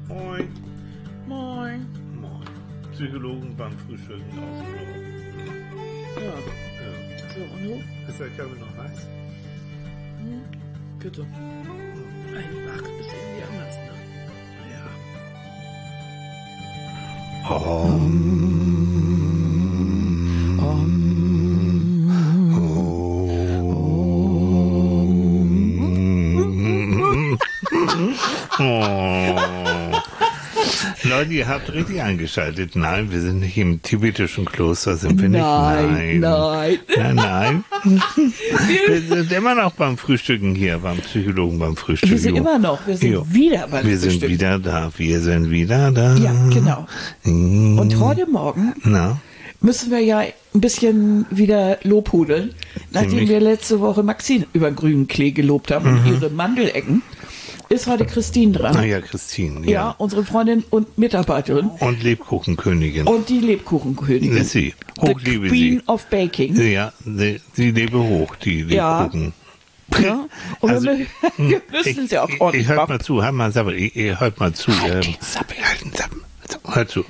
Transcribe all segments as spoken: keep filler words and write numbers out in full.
Moin. Moin. Moin. Psychologen beim Frühstücken aus dem Büro. Ja. Ja. So, und du? Ist der Kaffee noch heiß? Hm? Bitte. Ein Wach ist irgendwie anders, ne? Ja. Um. Um. Oh. Leute, ihr habt richtig eingeschaltet. Nein, wir sind nicht im tibetischen Kloster, sind wir Nein, nicht? nein. Nein, nein. Wir sind immer noch beim Frühstücken hier, beim Psychologen beim Frühstücken. Wir sind immer noch, wir sind jo. wieder beim Wir Frühstück. sind wieder da, wir sind wieder da. Ja, genau. Mhm. Und heute Morgen Na? müssen wir ja ein bisschen wieder lobhudeln, nachdem Ziemlich. wir letzte Woche Maxine über grünen Klee gelobt haben und ihre Mandelecken. Ist heute Christine dran. Ah ja, Christine. Ja, Ja. unsere Freundin und Mitarbeiterin. Und Lebkuchenkönigin. Und die Lebkuchenkönigin. Ist sie. The Hoch liebe Queen sie. of Baking. Ja, sie, sie lebe hoch, die Ja. Lebkuchen. Ja. Und Also, wir, wir müssen ich, sie auch ich, ordentlich ich hört machen. mal zu, hört mal Sabbel, ich, ich, hört mal zu. Halt ähm, den Sabbel. Halt den Sabbel. Also, hört zu.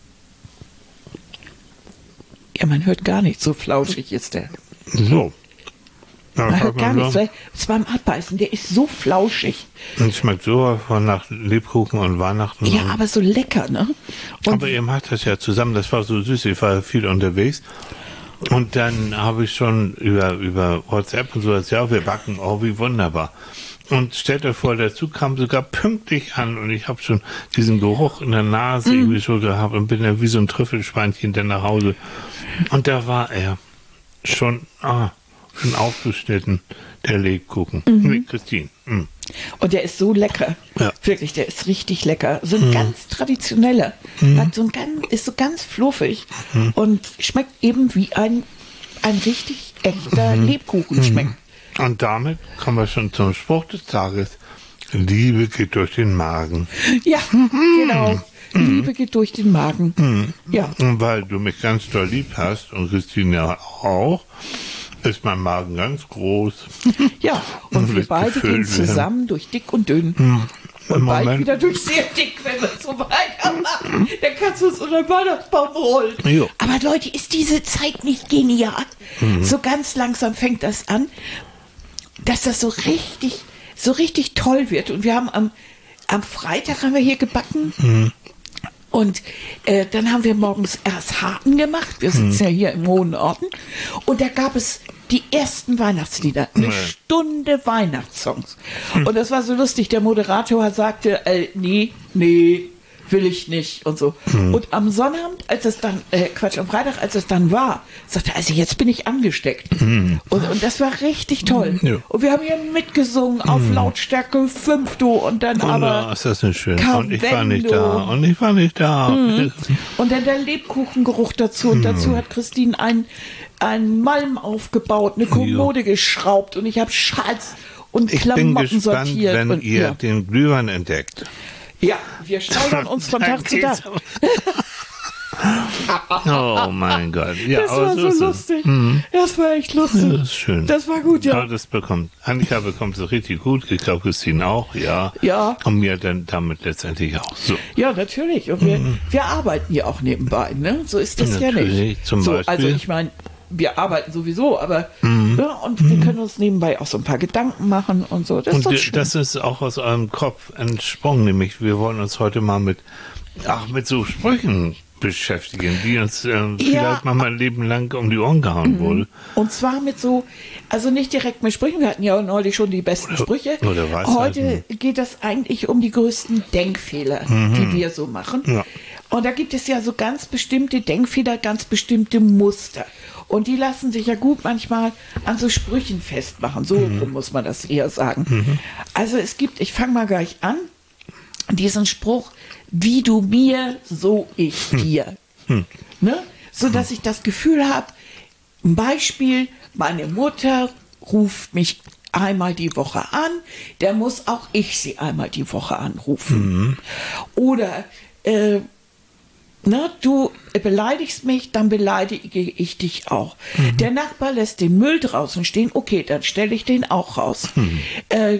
Ja, man hört gar nicht, so flauschig ist der. So. Ja, Man hört gar so. nichts, weil es beim Abbeißen, der ist so flauschig. Und schmeckt so von nach Lebkuchen und Weihnachten. Ja, und, aber so lecker, ne? Und aber ihr macht das ja zusammen, das war so süß, ich war viel unterwegs. Und dann habe ich schon über, über WhatsApp und so, das, ja, wir backen, oh, wie wunderbar. Und stellt euch vor, der Zug kam sogar pünktlich an und ich habe schon diesen Geruch in der Nase Mm. irgendwie so gehabt und bin dann wie so ein Trüffelschweinchen dann nach Hause. Und da war er schon, ah, schon aufgeschnitten, der Lebkuchen. Mhm. Mit Christine. Mm. Und der ist so lecker. Ja. Wirklich, der ist richtig lecker. So ein ganz traditioneller. Hat so ein ganz, ist so ganz fluffig und schmeckt eben wie ein, ein richtig echter Lebkuchen schmeckt. Und damit kommen wir schon zum Spruch des Tages. Liebe geht durch den Magen. Ja, genau. Liebe geht durch den Magen. Ja. Und weil du mich ganz doll lieb hast und Christine ja auch, ist mein Magen ganz groß. Ja, und Und wir wird beide gefüllt gehen werden. zusammen durch dick und dünn. Und Im bald Moment- wieder durch sehr dick, wenn wir so weitermachen. Dann kannst du uns unter den Weihnachtsbaum rollen. Jo. Aber Leute, ist diese Zeit nicht genial? So ganz langsam fängt das an, dass das so richtig, so richtig toll wird. Und wir haben am, am Freitag haben wir hier gebacken. Und äh, dann haben wir morgens erst Harten gemacht. Wir sitzen ja hier im hohen Norden. Und da gab es die ersten Weihnachtslieder. Eine Nee. Stunde Weihnachtssongs. Und das war so lustig. Der Moderator sagte, äh, nee, nee, will ich nicht und so. Und am Sonnabend, als es dann, äh, Quatsch, am Freitag, als es dann war, sagte er, also jetzt bin ich angesteckt. Und, und das war richtig toll. Ja. Und wir haben hier mitgesungen auf Lautstärke fünf, du, und dann Und aber... da ist das nicht schön. Und ich war nicht Cavendo. da. Und ich war nicht da. Und dann der Lebkuchengeruch dazu. Und dazu hat Christine einen, einen Malm aufgebaut, eine Kommode geschraubt. Und ich habe Schals und Ich bin Klamotten gespannt, sortiert. wenn und, ihr ja. den Glühwein entdeckt. ja, wir steigern uns von Dann Tag zu Tag. geht's- Oh mein Gott. Ja, Das aber war so ist es. lustig. Das war echt lustig. Das ist schön. Das war gut, ja. Aber das bekommt, Annika bekommt es richtig gut. Ich glaube, Christine auch, ja. Ja. Und mir dann damit letztendlich auch. So. Ja, natürlich. Und wir, wir arbeiten ja auch nebenbei, ne? So ist das ja Natürlich, nicht. zum so, Beispiel. Also ich meine, wir arbeiten sowieso, aber ja, und wir können uns nebenbei auch so ein paar Gedanken machen und so. Das ist Und doch d- schön. das ist auch aus eurem Kopf entsprungen, nämlich wir wollen uns heute mal mit, ach, mit so Sprüchen beschäftigen, die uns äh, vielleicht mal ein Leben lang um die Ohren gehauen wurde. Und zwar mit so, also nicht direkt mit Sprüchen, wir hatten ja neulich schon die besten Sprüche. Oder Weisheiten. Heute geht es eigentlich um die größten Denkfehler, die wir so machen. Ja. Und da gibt es ja so ganz bestimmte Denkfehler, ganz bestimmte Muster. Und die lassen sich ja gut manchmal an so Sprüchen festmachen. So rum muss man das eher sagen. Also es gibt, ich fange mal gleich an, diesen Spruch, wie du mir, so ich dir. Ne? So dass ich das Gefühl habe, ein Beispiel, meine Mutter ruft mich einmal die Woche an, der muss auch ich sie einmal die Woche anrufen. Oder äh, na, du beleidigst mich, dann beleidige ich dich auch. Der Nachbar lässt den Müll draußen stehen, okay, dann stelle ich den auch raus. Äh,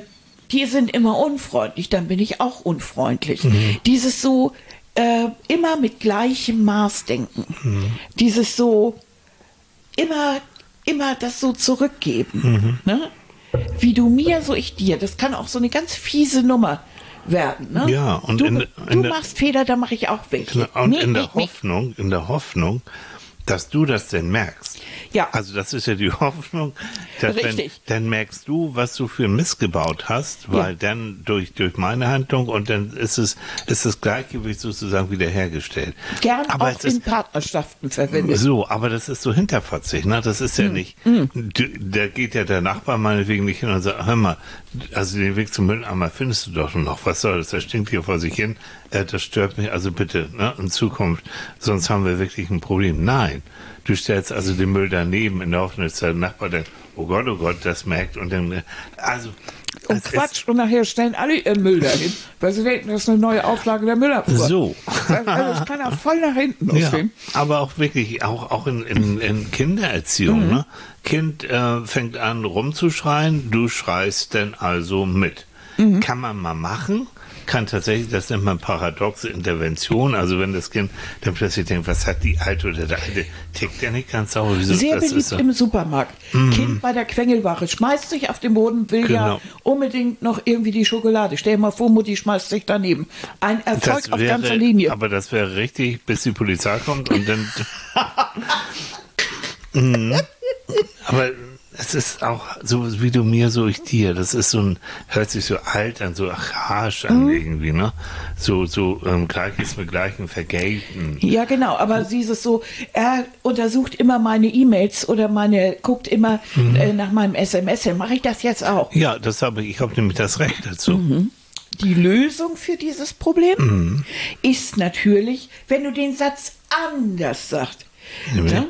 die sind immer unfreundlich, dann bin ich auch unfreundlich. Mhm. Dieses so äh, immer mit gleichem Maß denken. Mhm. Dieses so immer, immer das so zurückgeben. Mhm. Ne? Wie du mir, so ich dir. Das kann auch so eine ganz fiese Nummer werden. Ne? Ja, und du, in, in du der, machst Fehler, da mache ich auch welche. und Nee, in der ich nicht. Hoffnung, in der Hoffnung, dass du das denn merkst. Ja. Also das ist ja die Hoffnung, dass wenn, Richtig. dann merkst du, was du für Mist gebaut hast, weil Ja. dann durch, durch meine Handlung und dann ist es, ist das Gleichgewicht sozusagen wiederhergestellt. Gern aber auch es ist, in Partnerschaften verwendet. so, aber das ist so hinterfotzig, ne? Das ist ja Hm. nicht, du, da geht ja der Nachbar meinetwegen nicht hin und sagt, hör mal, also den Weg zum Mülleimer findest du doch noch, was soll das, der stinkt hier vor sich hin, äh, das stört mich, also bitte, ne? In Zukunft, sonst haben wir wirklich ein Problem. Nein, du stellst also den Müll daneben in der Hoffnung, dass der Nachbar denkt, oh Gott, oh Gott, das merkt und dann, äh, also, Und es Quatsch, und nachher stellen alle ihren Müll dahin, weil sie denken, das ist eine neue Auflage der Müllabfuhr. So. Also das kann auch voll nach hinten Ja, losgehen. aber auch wirklich, auch, auch in, in, in Kindererziehung. Mhm. Ne? Kind äh, fängt an rumzuschreien, du schreist dann also mit. Mhm. Kann man mal machen, kann tatsächlich, das nennt man paradoxe Intervention, also wenn das Kind dann plötzlich denkt, was hat die Alte oder der Alte, tickt der nicht ganz sauber. Wieso, Sehr das beliebt ist so- im Supermarkt. Kind bei der Quengelware schmeißt sich auf den Boden, will ja Genau. unbedingt noch irgendwie die Schokolade. Stell dir mal vor, Mutti schmeißt sich daneben. Ein Erfolg Das auf wäre, ganzer Linie. aber das wäre richtig, bis die Polizei kommt und dann. Mhm. Aber es ist auch so wie du mir, so ich dir. Das ist so ein, hört sich so alt an, so archaisch an Mhm. irgendwie, ne? So, so ähm, Gleiches mit Gleichem vergelten. Ja, genau, aber dieses so, er untersucht immer meine E-Mails oder meine, guckt immer Mhm. äh, nach meinem S M S, dann mache ich das jetzt auch. Ja, das habe ich, ich habe nämlich das Recht dazu. Mhm. Die Lösung für dieses Problem Mhm. ist natürlich, wenn du den Satz anders sagst. Nämlich? Ne?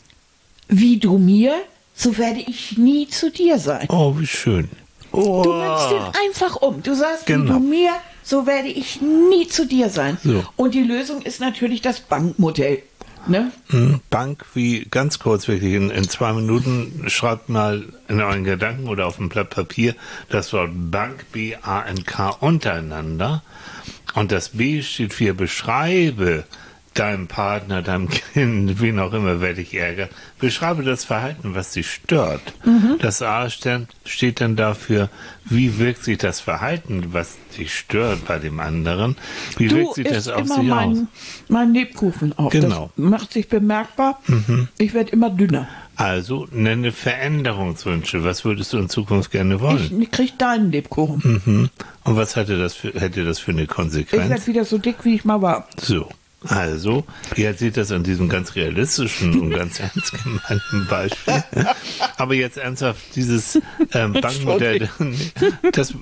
Wie du mir, so werde ich nie zu dir sein. Oh, wie schön. Oh. Du nimmst den einfach um. Du sagst, wie Genau. du mir, so werde ich nie zu dir sein. So. Und die Lösung ist natürlich das Bankmodell. Ne? Hm, Bank, wie ganz kurz wirklich in, in zwei Minuten, schreibt mal in euren Gedanken oder auf ein Blatt Papier das Wort Bank, B A N K untereinander. Und das B steht für beschreibe deinem Partner, deinem Kind, wen auch immer, wer dich ärgert. Beschreibe das Verhalten, was dich stört. Mhm. Das A steht, steht dann dafür, wie wirkt sich das Verhalten, was dich stört bei dem anderen, wie Du wirkt sich das isst auf immer sich aus. mein, mein Lebkuchen auf. Genau. Das macht sich bemerkbar. Mhm. Ich werde immer dünner. Also nenne Veränderungswünsche. Was würdest du in Zukunft gerne wollen? Ich krieg deinen Lebkuchen. Mhm. Und was hätte das für, hätte das für eine Ich Konsequenz? werde wieder so dick, wie ich mal war. So, also, ihr seht das an diesem ganz realistischen und ganz ernst gemeinten Beispiel. Aber jetzt ernsthaft, dieses ähm, Bankmodell, das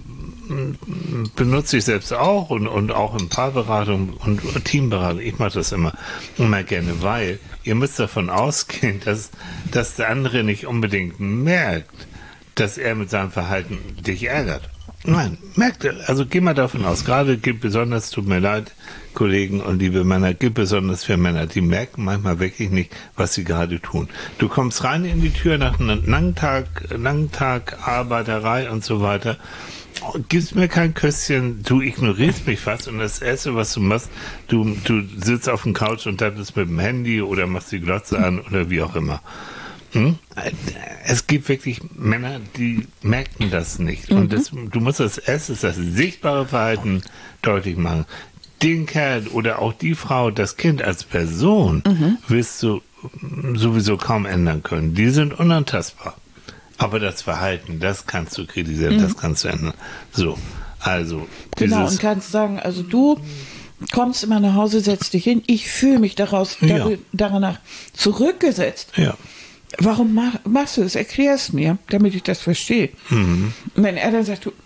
mm, benutze ich selbst auch und, und auch in Paarberatung und Teamberatung. Ich mache das immer, immer gerne, weil ihr müsst davon ausgehen, dass, dass der andere nicht unbedingt merkt, dass er mit seinem Verhalten dich ärgert. Nein, merkt er. Also geh mal davon aus, gerade gilt besonders, tut mir leid, Kollegen und liebe Männer, gilt besonders für Männer, die merken manchmal wirklich nicht, was sie gerade tun. Du kommst rein in die Tür nach einem langen Tag, langen Tag Arbeiterei und so weiter, gibst mir kein Küsschen, du ignorierst mich fast und das Erste, was du machst, du, du sitzt auf dem Couch und dattest mit dem Handy oder machst die Glotze an oder wie auch immer. Hm? Es gibt wirklich Männer, die merken das nicht. Mhm. Und das, du musst als erstes das sichtbare Verhalten deutlich machen. Den Kerl oder auch die Frau, das Kind als Person, mhm. wirst du sowieso kaum ändern können. Die sind unantastbar. Aber das Verhalten, das kannst du kritisieren, mhm. das kannst du ändern. So, also. Genau, und kannst sagen, also du kommst immer nach Hause, setzt dich hin, ich fühle mich daraus, ja. danach zurückgesetzt. Ja. Warum mach, machst du das? Erklär es mir, damit ich das verstehe. Mhm. Und wenn er dann sagt, du,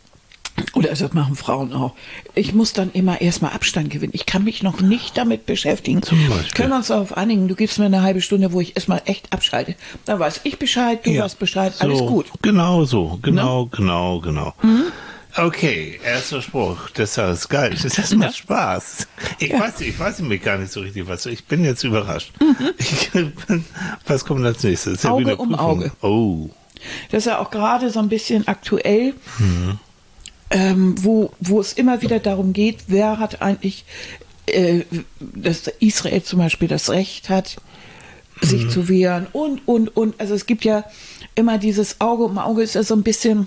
oder das machen Frauen auch, ich muss dann immer erstmal Abstand gewinnen. Ich kann mich noch nicht damit beschäftigen. Zum Beispiel. Können wir uns darauf einigen, du gibst mir eine halbe Stunde, wo ich erstmal echt abschalte. Dann weiß ich Bescheid, du ja. weißt Bescheid, so, alles gut. Genau so, genau, ne? genau, genau. Mhm. Okay, erster Spruch, das ist geil, das macht Spaß. Ich ja. weiß, ich weiß nämlich gar nicht so richtig was. Ich bin jetzt überrascht. Mhm. Ich bin, was kommt als nächstes? Ist Auge ja um Auge. Oh. Das ist ja auch gerade so ein bisschen aktuell. Mhm. ähm, wo, wo es immer wieder darum geht, wer hat eigentlich, äh, dass Israel zum Beispiel das Recht hat, sich mhm. zu wehren und, und, und. Also es gibt ja immer dieses Auge um Auge, ist ja so ein bisschen,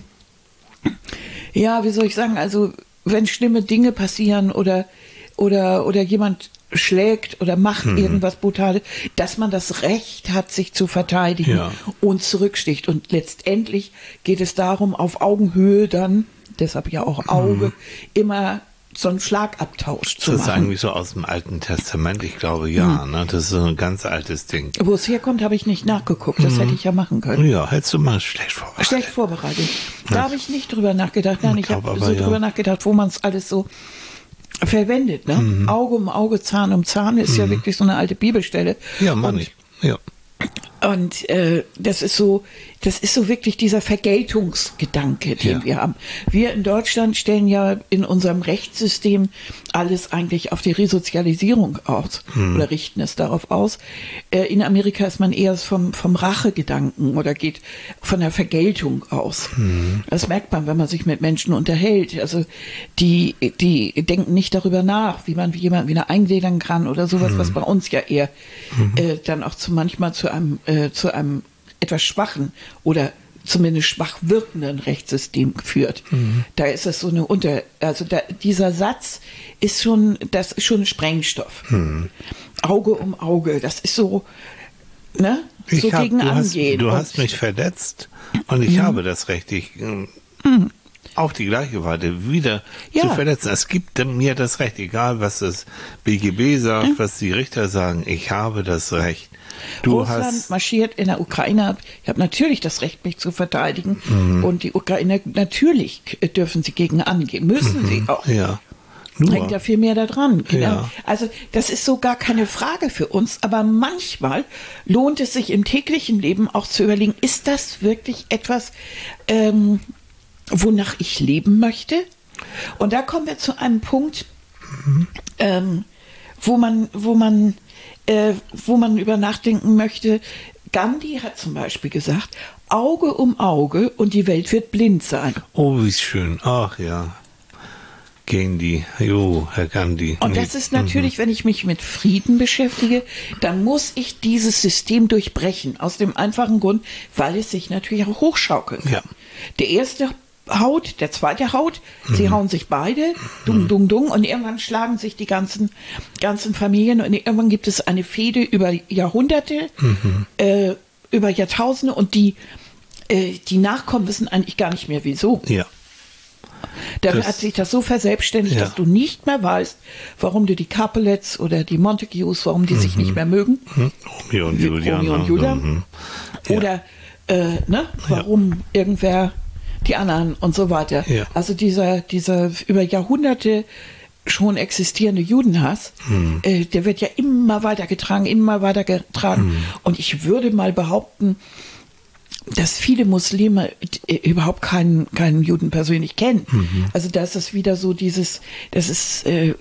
ja, wie soll ich sagen, also wenn schlimme Dinge passieren oder, oder, oder jemand schlägt oder macht mhm. irgendwas Brutales, dass man das Recht hat, sich zu verteidigen ja. und zurücksticht. Und letztendlich geht es darum, auf Augenhöhe dann, deshalb ja auch Auge, mhm. immer so einen Schlagabtausch zu machen. Das ist eigentlich so aus dem Alten Testament, ich glaube ja, mhm. ne? Das ist so ein ganz altes Ding. Wo es herkommt, habe ich nicht nachgeguckt, das mhm. hätte ich ja machen können. Ja, hättest du mal schlecht vorbereitet. Schlecht vorbereitet. Da ja. habe ich nicht drüber nachgedacht, nein, ich, ich habe so ja. drüber nachgedacht, wo man es alles so verwendet, ne? Mhm. Auge um Auge, Zahn um Zahn ist mhm. ja wirklich so eine alte Bibelstelle. Ja, Mann, ich. Ja. Und äh, das ist so, das ist so wirklich dieser Vergeltungsgedanke, den ja. wir haben. Wir in Deutschland stellen ja in unserem Rechtssystem alles eigentlich auf die Resozialisierung aus hm. oder richten es darauf aus. Äh, in Amerika ist man eher vom, vom Rachegedanken oder geht von der Vergeltung aus. Hm. Das merkt man, wenn man sich mit Menschen unterhält. Also die, die denken nicht darüber nach, wie man jemanden wieder eingliedern kann oder sowas, hm. was bei uns ja eher hm. äh, dann auch zu, manchmal zu einem äh, zu einem etwas schwachen oder zumindest schwach wirkenden Rechtssystem führt. Mhm. Da ist es so eine Unter, also da, dieser Satz ist schon, das ist schon Sprengstoff. Mhm. Auge um Auge, das ist so, ne, ich so hab, gegen du angehen. Hast, du hast mich verletzt und ich mhm. habe das Recht, ich, mhm. auf die gleiche Weise wieder ja. zu verletzen. Es gibt mir das Recht, egal was das B G B sagt, mhm. was die Richter sagen, ich habe das Recht. Du Russland hast marschiert in der Ukraine. Ich habe natürlich das Recht, mich zu verteidigen. Mhm. Und die Ukrainer, natürlich dürfen sie gegen angehen. Müssen mhm. sie auch. Ja. Nur. Hängt ja viel mehr da dran. Genau. Ja. Also das ist so gar keine Frage für uns. Aber manchmal lohnt es sich im täglichen Leben auch zu überlegen, ist das wirklich etwas, ähm, wonach ich leben möchte? Und da kommen wir zu einem Punkt, mhm. ähm, wo man, wo man Äh, wo man über nachdenken möchte. Gandhi hat zum Beispiel gesagt, Auge um Auge und die Welt wird blind sein. Oh, wie schön. Ach ja. Gandhi. Jo, Herr Gandhi. Und das ist natürlich, mhm. wenn ich mich mit Frieden beschäftige, dann muss ich dieses System durchbrechen. Aus dem einfachen Grund, weil es sich natürlich auch hochschaukeln kann. Ja. Der erste Haut, der zweite Haut, mhm. sie hauen sich beide, dung, dung, dung, und irgendwann schlagen sich die ganzen, ganzen Familien und irgendwann gibt es eine Fehde über Jahrhunderte, mhm. äh, über Jahrtausende und die, äh, die Nachkommen wissen eigentlich gar nicht mehr wieso. Ja. Da hat sich das so verselbstständigt, ja. dass du nicht mehr weißt, warum du die Capulets oder die Montagues, warum die mhm. sich nicht mehr mögen. Mhm. Romeo und Julia. Romeo und Julia. Mhm. Ja. Oder äh, ne, warum ja. irgendwer die anderen und so weiter. Ja. Also dieser, dieser über Jahrhunderte schon existierende Judenhass, hm. äh, der wird ja immer weiter getragen, immer weiter getragen. Hm. Und ich würde mal behaupten, dass viele Muslime äh, überhaupt keinen, keinen Juden persönlich kennen. Mhm. Also da ist es wieder so dieses, das ist äh,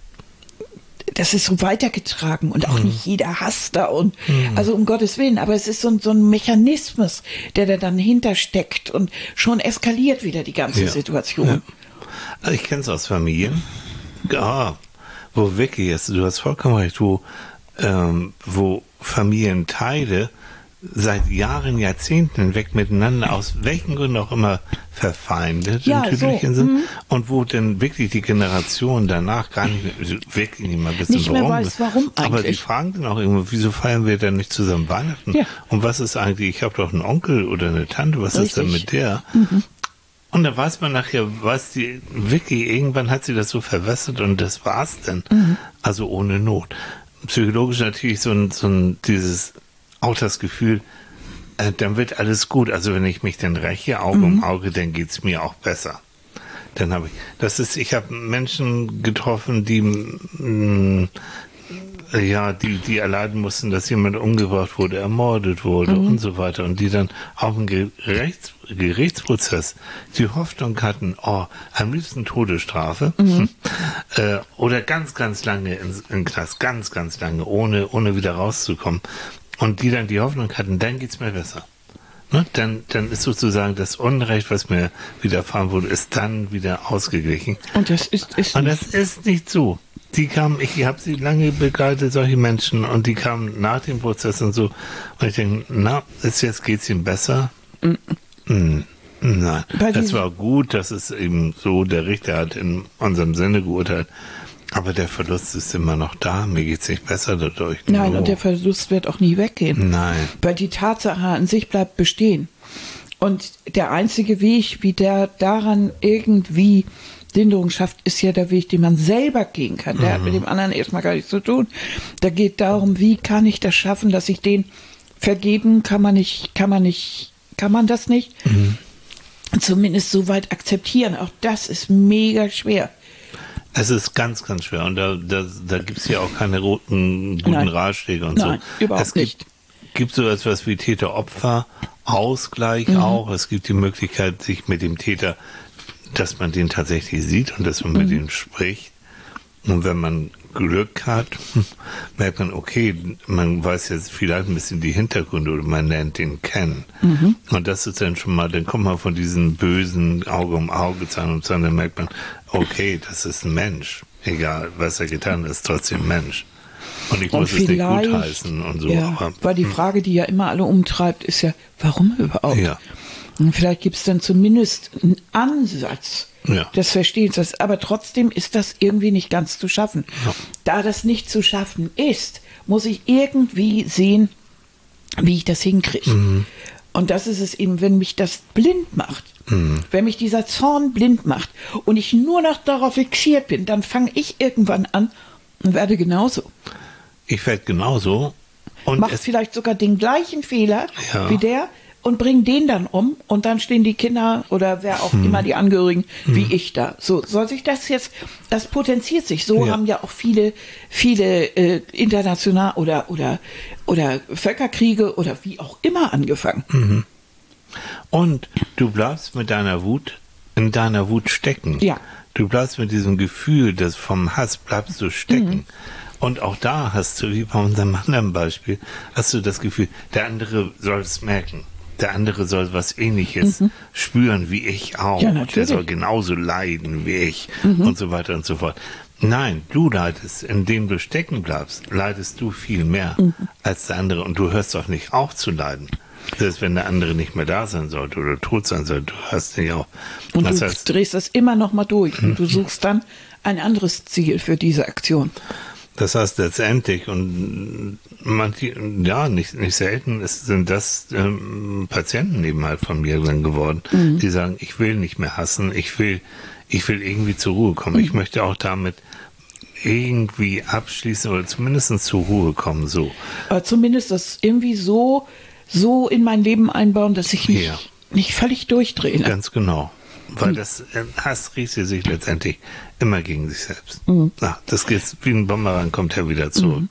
das ist so weitergetragen und auch mhm. nicht jeder hasst da und mhm. also um Gottes Willen, aber es ist so ein, so ein Mechanismus, der da dann hintersteckt und schon eskaliert wieder die ganze ja. Situation. Ja. Also ich kenne es aus Familien, ja, wo wirklich ist, du hast vollkommen recht, wo, ähm, wo Familienteile seit Jahren, Jahrzehnten hinweg miteinander aus welchen Gründen auch immer verfeindet ja, im Tüdelchen so. sind mhm. und wo dann wirklich die Generation danach gar nicht mehr, wirklich nicht mal wissen, nicht mehr warum. weiß, warum eigentlich. Aber die fragen dann auch immer, wieso feiern wir denn nicht zusammen Weihnachten? Ja. Und was ist eigentlich, ich habe doch einen Onkel oder eine Tante, was Richtig. ist denn mit der? Mhm. Und da weiß man nachher, was die, wirklich, irgendwann hat sie das so verwässert und das war's dann. Mhm. Also ohne Not. Psychologisch natürlich so ein, so ein, dieses, auch das Gefühl, äh, dann wird alles gut. Also wenn ich mich dann räche, Auge mhm. um Auge, dann geht's mir auch besser. Dann habe ich, das ist, ich habe Menschen getroffen, die, mh, ja, die, die erleiden mussten, dass jemand umgebracht wurde, ermordet wurde mhm. und so weiter. Und die dann auch im Gerichts, Gerichtsprozess die Hoffnung hatten, oh, am liebsten Todesstrafe mhm. äh, oder ganz, ganz lange in, in Knast, ganz, ganz lange, ohne, ohne wieder rauszukommen. Und die dann die Hoffnung hatten, dann geht's mir besser. Ne? Dann, dann ist sozusagen das Unrecht, was mir widerfahren wurde, ist dann wieder ausgeglichen. Und das ist, ist Und das ist nicht so. Die kamen, ich habe sie lange begleitet, solche Menschen, und die kamen nach dem Prozess und so. Und ich denke, na, ist jetzt geht's ihm besser? Mm. Mm. Nein, Bei das diesem- war gut, dass es eben so, der Richter hat in unserem Sinne geurteilt. Aber der Verlust ist immer noch da. Mir geht's nicht besser dadurch. Nein, No. und der Verlust wird auch nie weggehen. Nein. Weil die Tatsache an sich bleibt bestehen. Und der einzige Weg, wie der daran irgendwie Linderung schafft, ist ja der Weg, den man selber gehen kann. Der hat mit dem anderen erstmal gar nichts zu tun. Da geht darum, wie kann ich das schaffen, dass ich den vergeben, kann man nicht, kann man nicht, kann man das nicht? Mhm. Zumindest so weit akzeptieren. Auch das ist mega schwer. Es ist ganz, ganz schwer. Und da, da, da gibt's ja auch keine roten, guten Nein. Ratschläge und Nein, so. überhaupt es gibt, nicht. gibt so etwas wie Täter-Opfer-Ausgleich Mhm. auch. Es gibt die Möglichkeit, sich mit dem Täter, dass man den tatsächlich sieht und dass man Mhm. mit ihm spricht. Und wenn man Glück hat, merkt man, okay, man weiß jetzt vielleicht ein bisschen die Hintergründe oder man lernt den kennen. Mhm. Und das ist dann schon mal, dann kommt man von diesen bösen Auge um Auge, Zahn um Zahn, dann merkt man, okay, das ist ein Mensch. Egal, was er getan hat, ist trotzdem ein Mensch. Und ich Und muss es nicht vielleicht, gutheißen und so. ja, aber, weil die Frage, die ja immer alle umtreibt, ist ja, warum überhaupt? Ja. Und vielleicht gibt es dann zumindest einen Ansatz Ja. des Verstehens. Das- Aber trotzdem ist das irgendwie nicht ganz zu schaffen. Ja. Da das nicht zu schaffen ist, muss ich irgendwie sehen, wie ich das hinkriege. Mhm. Und das ist es eben, wenn mich das blind macht. Mhm. Wenn mich dieser Zorn blind macht und ich nur noch darauf fixiert bin, dann fange ich irgendwann an und werde genauso. Ich werde genauso. Und Macht es, vielleicht sogar den gleichen Fehler Ja. wie der und bringt den dann um und dann stehen die Kinder oder wer auch Hm. immer die Angehörigen wie ich da. So soll sich das jetzt, das potenziert sich. So Ja. haben ja auch viele, viele äh, international oder oder oder Völkerkriege oder wie auch immer angefangen. Hm. Und du bleibst mit deiner Wut in deiner Wut stecken. Ja. Du bleibst mit diesem Gefühl des vom Hass bleibst du stecken. Und auch da hast du, wie bei unserem anderen Beispiel, hast du das Gefühl, der andere soll es merken. Der andere soll was Ähnliches spüren wie ich auch. Ja, Der natürlich. soll genauso leiden wie ich und so weiter und so fort. Nein, du leidest, indem du stecken bleibst, leidest du viel mehr als der andere. Und du hörst doch nicht auf zu leiden. Selbst wenn der andere nicht mehr da sein sollte oder tot sein sollte, du hörst nicht auf. Und Das du heißt, drehst das immer noch mal durch und du suchst dann ein anderes Ziel für diese Aktion. Das heißt letztendlich, und manche, ja, nicht, nicht selten ist, sind das ähm, Patienten eben halt von mir dann geworden, die sagen, ich will nicht mehr hassen, ich will, ich will irgendwie zur Ruhe kommen. Ich möchte auch damit irgendwie abschließen oder zumindest zur Ruhe kommen, so. Aber zumindest das irgendwie so, so in mein Leben einbauen, dass ich nicht, Ja. nicht völlig durchdrehe. Ne? Ganz genau. Weil das äh, Hass richtet sich letztendlich immer gegen sich selbst. Mhm. Na, das geht wie ein Bumerang, kommt er wieder zurück.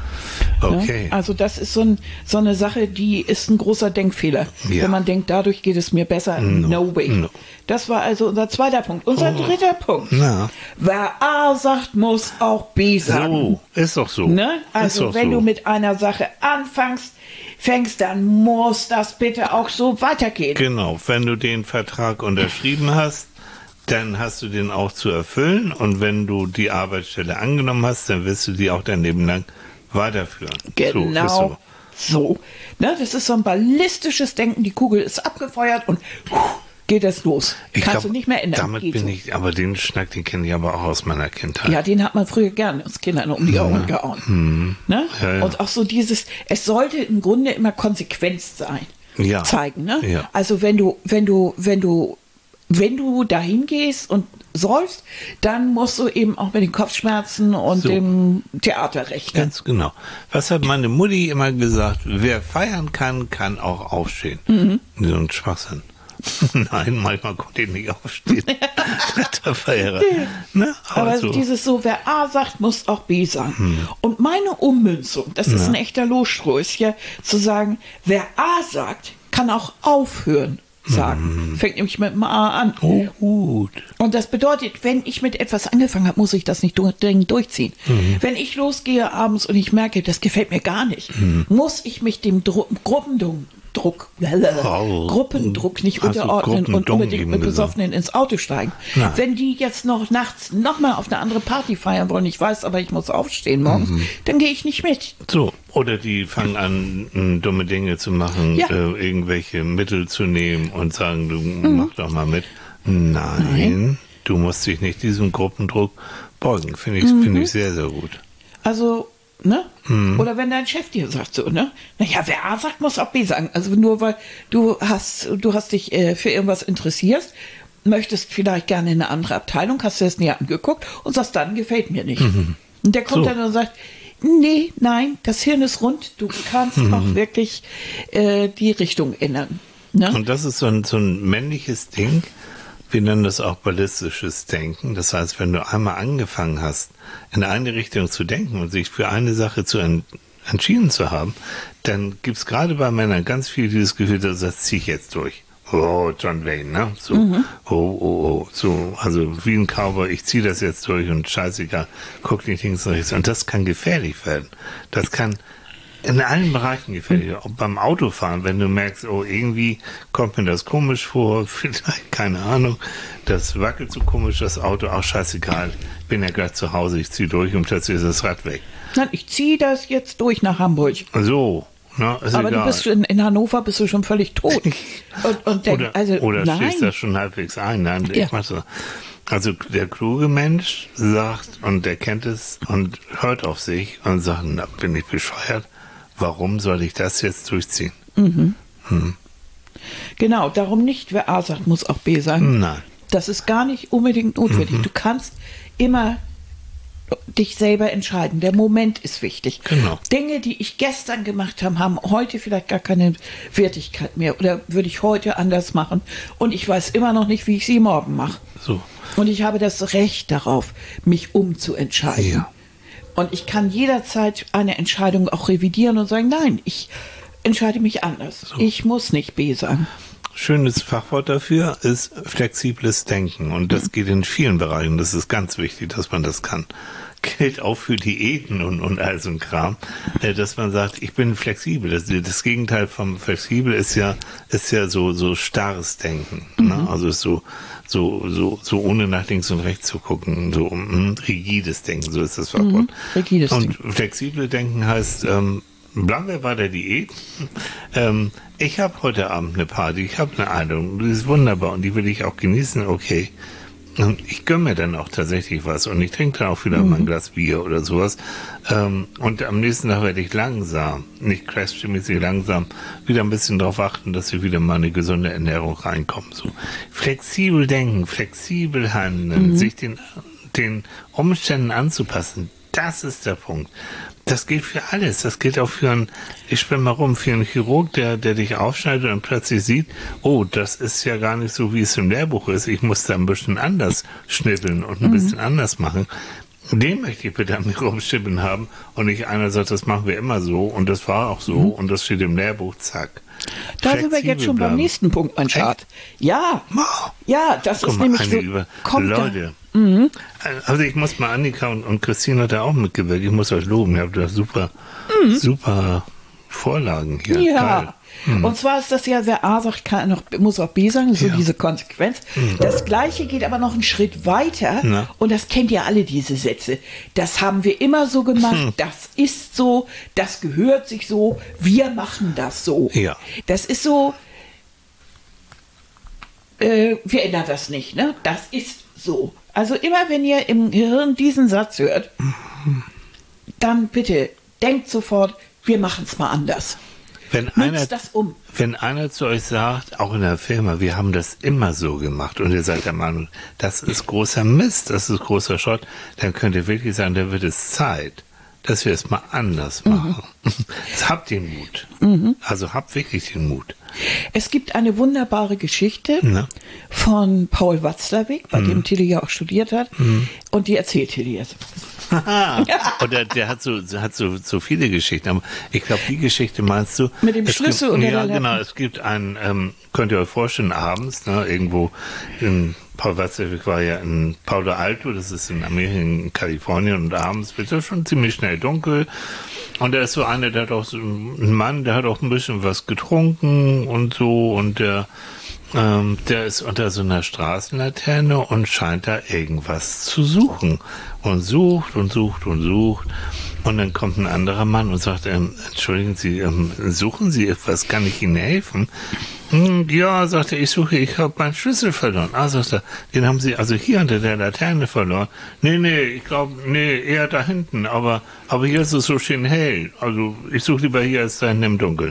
Okay. Ja? Also das ist so, ein, so eine Sache, die ist ein großer Denkfehler. Ja. Wenn man denkt, dadurch geht es mir besser. No. No, way. No. Das war also unser zweiter Punkt. Unser dritter Punkt. Na. Wer A sagt, muss auch B sagen. So, ist doch so. Ne? ist Also doch wenn so. du mit einer Sache anfängst, fängst, dann muss das bitte auch so weitergehen. Genau, wenn du den Vertrag unterschrieben hast, dann hast du den auch zu erfüllen, und wenn du die Arbeitsstelle angenommen hast, dann wirst du die auch dein Leben lang weiterführen. So, ist Genau so. so. Ne, das ist so ein ballistisches Denken. Die Kugel ist abgefeuert und puh, geht es los. Ich Kannst glaub, du nicht mehr ändern. Damit Geht bin so. ich, aber den Schnack, den kenne ich aber auch aus meiner Kindheit. Ja, den hat man früher gerne uns Kindern um die Ohren gehauen. Ne? Ja, ja. Und auch so dieses, es sollte im Grunde immer Konsequenz sein. Ja. Zeigen, ne? Ja. Also wenn du, wenn du, wenn du, wenn du dahin gehst und säufst, dann musst du eben auch mit den Kopfschmerzen und So. dem Theater rechnen. Ganz genau. Was hat meine Mutti immer gesagt? Wer feiern kann, kann auch aufstehen. Mhm. So ein Schwachsinn. Nein, manchmal konnte ich nicht aufstehen. Kletterfeierer. Ne? Aber Also, dieses so, wer A sagt, muss auch B sagen. Und meine Ummünzung, das ist Ja. ein echter Losstroh, ist ja zu sagen, wer A sagt, kann auch aufhören sagen. Fängt nämlich mit dem A an. oh, gut. Und das bedeutet, wenn ich mit etwas angefangen habe, muss ich das nicht durch- dringend durchziehen. Wenn ich losgehe abends und ich merke, das gefällt mir gar nicht, muss ich mich dem Dru Gruppendung Gruppendruck, oh. Gruppendruck nicht Hast unterordnen und unbedingt mit Besoffenen ins Auto steigen. Nein. Wenn die jetzt noch nachts nochmal auf eine andere Party feiern wollen, ich weiß, aber ich muss aufstehen morgens, mhm. dann gehe ich nicht mit. So, oder die fangen an, dumme Dinge zu machen, ja. äh, irgendwelche Mittel zu nehmen und sagen, du mhm. mach doch mal mit. Nein, Nein, du musst dich nicht diesem Gruppendruck beugen. Finde ich, mhm. finde ich sehr, sehr gut. Also, ne? Mhm. Oder wenn dein Chef dir sagt so, ne? Naja, wer A sagt, muss auch B sagen. Also nur weil du hast, du hast dich äh, für irgendwas interessierst, möchtest vielleicht gerne in eine andere Abteilung, hast du es näher angeguckt und sagst, dann gefällt mir nicht. Mhm. Und der kommt so. Dann und sagt, nee, nein, das Hirn ist rund, du kannst mhm. auch wirklich äh, die Richtung ändern. Ne? Und das ist so ein, so ein männliches Ding. Wir nennen das auch ballistisches Denken. Das heißt, wenn du einmal angefangen hast, in eine Richtung zu denken und sich für eine Sache zu en- entschieden zu haben, dann gibt es gerade bei Männern ganz viel dieses Gefühl, das ziehe ich jetzt durch. Oh, John Wayne, ne? So, mhm. oh, oh, oh, so, also wie ein Cowboy, ich ziehe das jetzt durch und scheißegal, guck nicht links und rechts. Und das kann gefährlich werden. Das kann in allen Bereichen gefährlich werden. Auch beim Autofahren, wenn du merkst, oh, irgendwie kommt mir das komisch vor, vielleicht, keine Ahnung, das wackelt so komisch, das Auto, auch scheißegal, bin ja gleich zu Hause, ich ziehe durch und plötzlich ist das Rad weg. Nein, ich ziehe das jetzt durch nach Hamburg. So. Na, aber egal. Du bist in, in Hannover bist du schon völlig tot. Und, und denk, oder also, oder nein. stehst da schon halbwegs ein. Nein, ja. ich mach so. Also der kluge Mensch sagt, und der kennt es und hört auf sich und sagt, na, bin ich bescheuert? Warum soll ich das jetzt durchziehen? Mhm. Hm. Genau, darum nicht, wer A sagt, muss auch B sagen. Nein. Das ist gar nicht unbedingt notwendig. Mhm. Du kannst immer dich selber entscheiden. Der Moment ist wichtig. Genau. Dinge, die ich gestern gemacht habe, haben heute vielleicht gar keine Wertigkeit mehr oder würde ich heute anders machen und ich weiß immer noch nicht, wie ich sie morgen mache. So. Und ich habe das Recht darauf, mich umzuentscheiden. Ja. Und ich kann jederzeit eine Entscheidung auch revidieren und sagen, nein, ich entscheide mich anders. So. Ich muss nicht B sagen. Schönes Fachwort dafür ist flexibles Denken. Und das geht in vielen Bereichen. Das ist ganz wichtig, dass man das kann. Gilt auch für Diäten und, und all so ein Kram, dass man sagt, ich bin flexibel. Das, das Gegenteil vom flexibel ist ja, ist ja so, so starres Denken. Mhm. Ne? Also ist so, so, so, so ohne nach links und rechts zu gucken. So um, rigides Denken, so ist das Fachwort. Mhm. Rigides und Denken. Flexible Denken heißt, ähm, bleiben wir bei der Diät. Ähm, ich habe heute Abend eine Party, ich habe eine Einladung, die ist wunderbar und die will ich auch genießen, okay. Und ich gönne mir dann auch tatsächlich was und ich trinke dann auch wieder mhm. mal ein Glas Bier oder sowas. Ähm, und am nächsten Tag werde ich langsam, nicht crashmäßig langsam, wieder ein bisschen darauf achten, dass ich wieder mal eine gesunde Ernährung reinkomme. So flexibel denken, flexibel handeln, mhm. sich den, den Umständen anzupassen, das ist der Punkt. Das gilt für alles. Das gilt auch für einen, ich spinne mal rum, für einen Chirurg, der, der dich aufschneidet und plötzlich sieht, oh, das ist ja gar nicht so, wie es im Lehrbuch ist. Ich muss da ein bisschen anders schnippeln und ein mhm. bisschen anders machen. Den möchte ich bitte an mir rumschnippeln haben und nicht einer sagt, das machen wir immer so und das war auch so mhm. und das steht im Lehrbuch, zack. Da sind wir jetzt schon bleiben. Beim nächsten Punkt, mein Schat. Ja, ja, das Guck ist mal, nämlich so. Über, kommt Leute, da. Mhm. Also ich muss mal, Annika und, und Christine hat da auch mitgewirkt. Ich muss euch loben. Ihr habt da super, mhm. super Vorlagen hier. Ja. Geil. Mhm. Und zwar ist das ja, wer A sagt, kann noch, muss auch B sagen, so ja. diese Konsequenz. Mhm. Das Gleiche geht aber noch einen Schritt weiter. Na? Und das kennt ihr alle, diese Sätze. Das haben wir immer so gemacht. Mhm. Das ist so. Das gehört sich so. Wir machen das so. Ja. Das ist so. Äh, wir ändern das nicht, ne? Das ist so. Also immer, wenn ihr im Gehirn diesen Satz hört, mhm. dann bitte denkt sofort, wir machen es mal anders. Wenn einer, das um. wenn einer zu euch sagt, auch in der Firma, wir haben das immer so gemacht und ihr seid der Meinung, das ist großer Mist, das ist großer Schrott, dann könnt ihr wirklich sagen, dann wird es Zeit, dass wir es mal anders machen. Mhm. Habt den Mut. Mhm. Also habt wirklich den Mut. Es gibt eine wunderbare Geschichte Na? von Paul Watzlawick, bei mhm. dem Tilly ja auch studiert hat, mhm. und die erzählt Tilly jetzt. Oder der hat so hat so, so viele Geschichten. Aber ich glaube, die Geschichte meinst du? Mit dem Schlüssel gibt, oder ja, der genau. Es gibt einen, ähm, könnt ihr euch vorstellen, abends, ne, irgendwo in Paul Watzlawick war ja in Palo Alto, das ist in Amerika, in Kalifornien, und abends wird es schon ziemlich schnell dunkel. Und da ist so einer, der hat auch so ein Mann, der hat auch ein bisschen was getrunken und so und der, ähm, der ist unter so einer Straßenlaterne und scheint da irgendwas zu suchen und sucht und sucht und sucht. Und dann kommt ein anderer Mann und sagt, ähm, entschuldigen Sie, ähm, suchen Sie etwas, kann ich Ihnen helfen? Hm, ja, sagt er, ich suche, ich habe meinen Schlüssel verloren. Ah, sagt er, den haben Sie also hier unter der Laterne verloren. Nee, nee, ich glaube, nee, eher da hinten, aber, aber hier ist es so schön hell. Also ich suche lieber hier als da hinten im Dunkeln.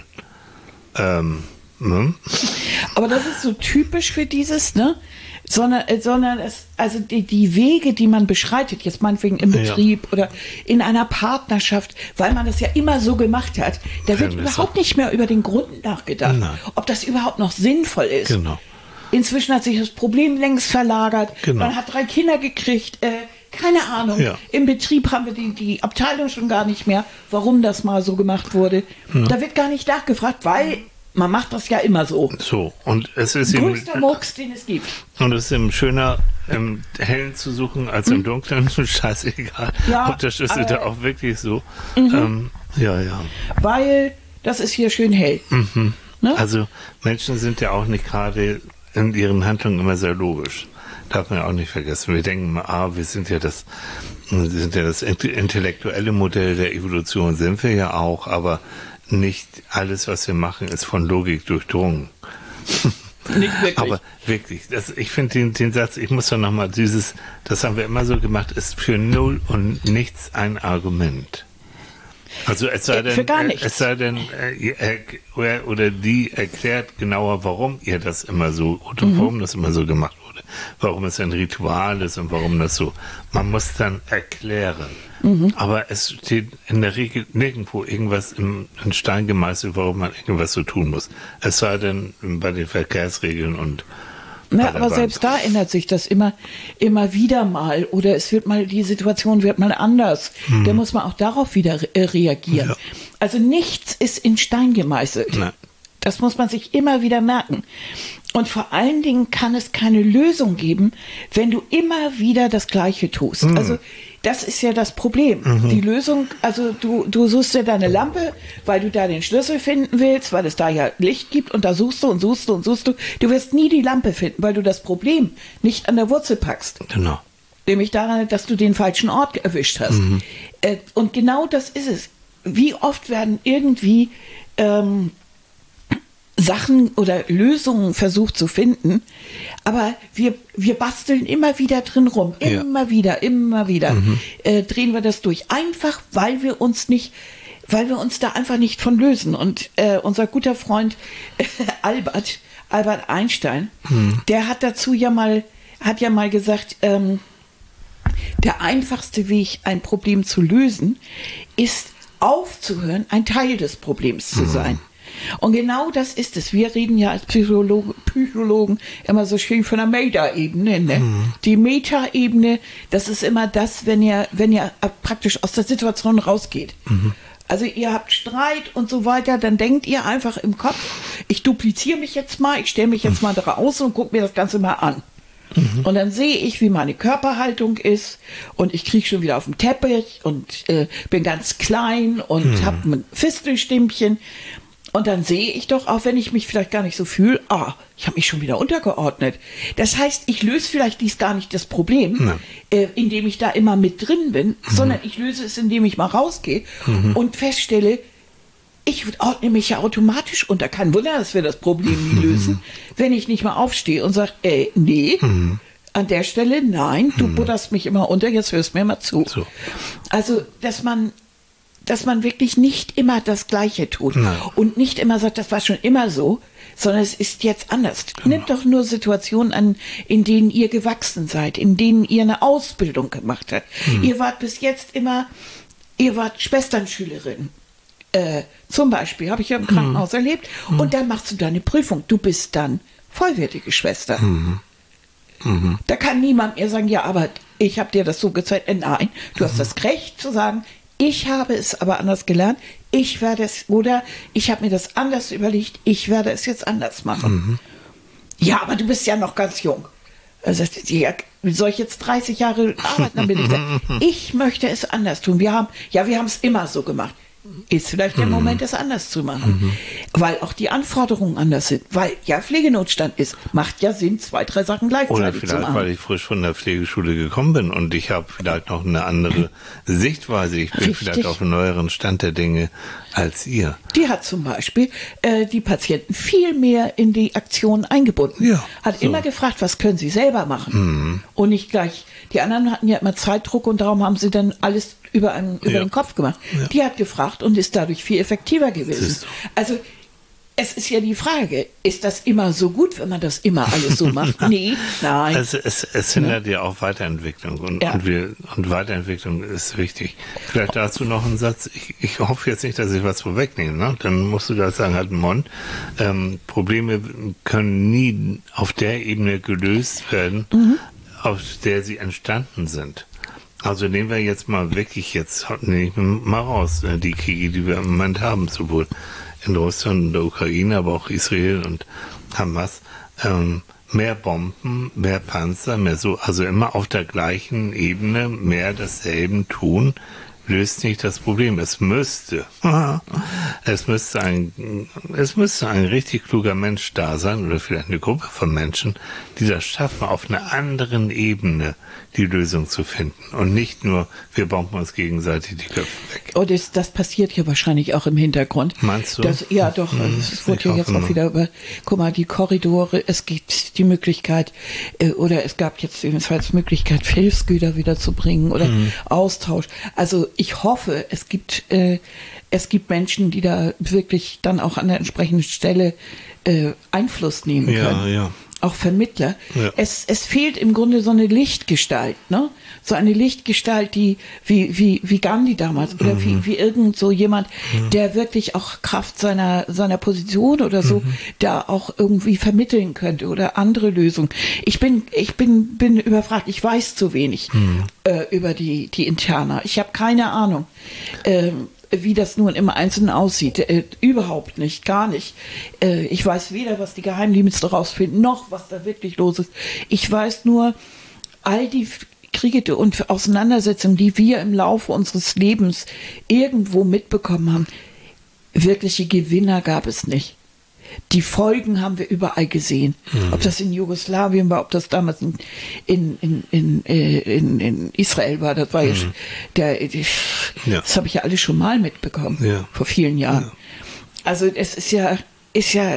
Ähm, hm? Aber das ist so typisch für dieses, ne? Sondern, äh, sondern es, also die, die Wege, die man beschreitet, jetzt meinetwegen im Betrieb ja. oder in einer Partnerschaft, weil man das ja immer so gemacht hat, da wird ja, überhaupt nicht mehr über den Grund nachgedacht, Nein. ob das überhaupt noch sinnvoll ist. Genau. Inzwischen hat sich das Problem längst verlagert, genau. man hat drei Kinder gekriegt, äh, keine Ahnung. Ja. Im Betrieb haben wir die, die Abteilung schon gar nicht mehr, warum das mal so gemacht wurde. Hm. Da wird gar nicht nachgefragt, weil man macht das ja immer so. So, und es ist eben größter Murks, den es gibt. Und es ist eben schöner, im Hellen zu suchen, als im Dunklen. Scheißegal. Ja, ob der Schlüssel da auch wirklich so. Mhm. Ähm, ja, ja. Weil das ist hier schön hell. Mhm. Ne? Also Menschen sind ja auch nicht gerade in ihren Handlungen immer sehr logisch. Darf man ja auch nicht vergessen. Wir denken mal, ah, wir sind ja das, wir sind ja das intellektuelle Modell der Evolution, sind wir ja auch, aber nicht alles, was wir machen, ist von Logik durchdrungen. Nicht wirklich. Aber wirklich, das, ich finde den, den Satz, ich muss doch nochmal, dieses, das haben wir immer so gemacht, ist für null und nichts ein Argument. Also es sei denn, für gar nichts. es sei denn, er oder die erklärt genauer, warum ihr das immer so, oder mhm. warum das immer so gemacht wurde, warum es ein Ritual ist und warum das so, man muss dann erklären. Mhm. Aber es steht in der Regel nirgendwo irgendwas im, in Stein gemeißelt, warum man irgendwas so tun muss. Es sei denn bei den Verkehrsregeln und Na, aber Bahn. Selbst da ändert sich das immer, immer wieder mal. Oder es wird mal, die Situation wird mal anders. Mhm. Da muss man auch darauf wieder re- reagieren. Ja. Also nichts ist in Stein gemeißelt. Nein. Das muss man sich immer wieder merken. Und vor allen Dingen kann es keine Lösung geben, wenn du immer wieder das Gleiche tust. Mhm. Also das ist ja das Problem. Mhm. Die Lösung, also du, du suchst dir deine Lampe, weil du da den Schlüssel finden willst, weil es da ja Licht gibt und da suchst du und suchst du und suchst du. Du wirst nie die Lampe finden, weil du das Problem nicht an der Wurzel packst. Genau. Nämlich daran, dass du den falschen Ort erwischt hast. Mhm. Äh, und genau das ist es. Wie oft werden irgendwie ähm, Sachen oder Lösungen versucht zu finden, aber wir, wir basteln immer wieder drin rum, immer ja. wieder, immer wieder mhm. äh, drehen wir das durch, einfach weil wir uns nicht, weil wir uns da einfach nicht von lösen. Und äh, unser guter Freund äh, Albert, Albert Einstein, mhm. der hat dazu ja mal, hat ja mal gesagt, ähm, der einfachste Weg, ein Problem zu lösen, ist aufzuhören, ein Teil des Problems zu sein. Mhm. Und genau das ist es. Wir reden ja als Psychologen, Psychologen immer so schön von der Meta-Ebene. Ne? Mhm. Die Meta-Ebene, das ist immer das, wenn ihr, wenn ihr praktisch aus der Situation rausgeht. Mhm. Also ihr habt Streit und so weiter, dann denkt ihr einfach im Kopf, ich dupliziere mich jetzt mal, ich stelle mich jetzt mal draußen und gucke mir das Ganze mal an. Mhm. Und dann sehe ich, wie meine Körperhaltung ist und ich kriege schon wieder auf den Teppich und äh, bin ganz klein und mhm. habe ein Fistelstimmchen. Und dann sehe ich doch, auch wenn ich mich vielleicht gar nicht so fühle, ah, ich habe mich schon wieder untergeordnet. Das heißt, ich löse vielleicht dies gar nicht das Problem, äh, indem ich da immer mit drin bin, mhm. sondern ich löse es, indem ich mal rausgehe mhm. und feststelle, ich ordne mich ja automatisch unter. Kein Wunder, dass wir das Problem nie lösen, wenn ich nicht mal aufstehe und sage, ey, nee, mhm. an der Stelle, nein, du mhm. butterst mich immer unter, jetzt hörst mir mal zu. So. Also, dass man dass man wirklich nicht immer das Gleiche tut. Nein. Und nicht immer sagt, das war schon immer so, sondern es ist jetzt anders. Genau. Nimmt doch nur Situationen an, in denen ihr gewachsen seid, in denen ihr eine Ausbildung gemacht habt. Hm. Ihr wart bis jetzt immer, ihr wart Schwesternschülerin. Äh, zum Beispiel, habe ich ja im Krankenhaus hm. erlebt. Hm. Und dann machst du deine Prüfung. Du bist dann vollwertige Schwester. Hm. Mhm. Da kann niemand mehr sagen, ja, aber ich habe dir das so gezeigt. Äh, nein, du mhm. hast das Recht zu sagen, ich habe es aber anders gelernt, ich werde es, oder ich habe mir das anders überlegt, ich werde es jetzt anders machen. Mhm. Ja, aber du bist ja noch ganz jung. Also, ja, soll ich jetzt dreißig Jahre arbeiten? Dann bin ich da. Ich möchte es anders tun. Wir haben, ja, wir haben es immer so gemacht. ist vielleicht der mhm. Moment, es anders zu machen. Mhm. Weil auch die Anforderungen anders sind. Weil ja Pflegenotstand ist. Macht ja Sinn, zwei, drei Sachen gleichzeitig Oder zu vielleicht, machen. weil ich frisch von der Pflegeschule gekommen bin und ich habe vielleicht noch eine andere Sichtweise. Ich bin Richtig. vielleicht auf einem neueren Stand der Dinge als ihr. Die hat zum Beispiel äh, die Patienten viel mehr in die Aktion eingebunden. Ja, hat so. immer gefragt, was können sie selber machen? Mhm. Und nicht gleich. Die anderen hatten ja immer Zeitdruck und darum haben sie dann alles über, einen, über Ja. den Kopf gemacht. Ja. Die hat gefragt und ist dadurch viel effektiver gewesen. Siehst du. Also es ist ja die Frage, ist das immer so gut, wenn man das immer alles so macht? Nee, nein. Also es, es hindert ja auch Weiterentwicklung und, Ja. und, wir, und Weiterentwicklung ist wichtig. Vielleicht dazu noch einen Satz. Ich, ich hoffe jetzt nicht, dass ich was vorwegnehme. Ne? Dann musst du da sagen, halt Mond. Ähm, Probleme können nie auf der Ebene gelöst werden, mhm. auf der sie entstanden sind. Also nehmen wir jetzt mal wirklich jetzt, nehme ich mal raus, die Kriege, die wir im Moment haben, sowohl in Russland und der Ukraine, aber auch Israel und Hamas, ähm, mehr Bomben, mehr Panzer, mehr so, also immer auf der gleichen Ebene, mehr dasselben tun, löst nicht das Problem. Es müsste, es müsste ein, es müsste ein richtig kluger Mensch da sein oder vielleicht eine Gruppe von Menschen, die das schaffen, auf einer anderen Ebene die Lösung zu finden und nicht nur, wir bomben uns gegenseitig die Köpfe weg. Und das, das passiert ja wahrscheinlich auch im Hintergrund. Meinst du? Das, ja, doch. Hm, Es wurde ich ja jetzt hoffe auch nur. wieder über, guck mal, die Korridore, es gibt die Möglichkeit, äh, oder es gab jetzt jedenfalls Möglichkeit, Hilfsgüter wiederzubringen oder Mhm. Austausch. Also ich hoffe, es gibt, äh, es gibt Menschen, die da wirklich dann auch an der entsprechenden Stelle äh, Einfluss nehmen Ja, können. ja. Auch Vermittler. Ja. Es, es fehlt im Grunde so eine Lichtgestalt, ne? So eine Lichtgestalt, die, wie, wie, wie Gandhi damals, oder Mhm. wie, wie irgend so jemand, Mhm. der wirklich auch Kraft seiner, seiner Position oder so, Mhm. da auch irgendwie vermitteln könnte oder andere Lösungen. Ich bin, ich bin, bin überfragt. Ich weiß zu wenig Mhm. äh, über die, die Interna. Ich habe keine Ahnung. Ähm, wie das nun im Einzelnen aussieht. Äh, überhaupt nicht, gar nicht. Äh, ich weiß weder, was die Geheimdienste rausfinden, noch was da wirklich los ist. Ich weiß nur, all die Kriege und Auseinandersetzungen, die wir im Laufe unseres Lebens irgendwo mitbekommen haben, wirkliche Gewinner gab es nicht. Die Folgen haben wir überall gesehen. Mhm. Ob das in Jugoslawien war, ob das damals in, in, in, in, in, in Israel war, das war mhm. ja, der, die, ja. das habe ich ja alles schon mal mitbekommen, ja. vor vielen Jahren. Ja. Also es ist ja, ist ja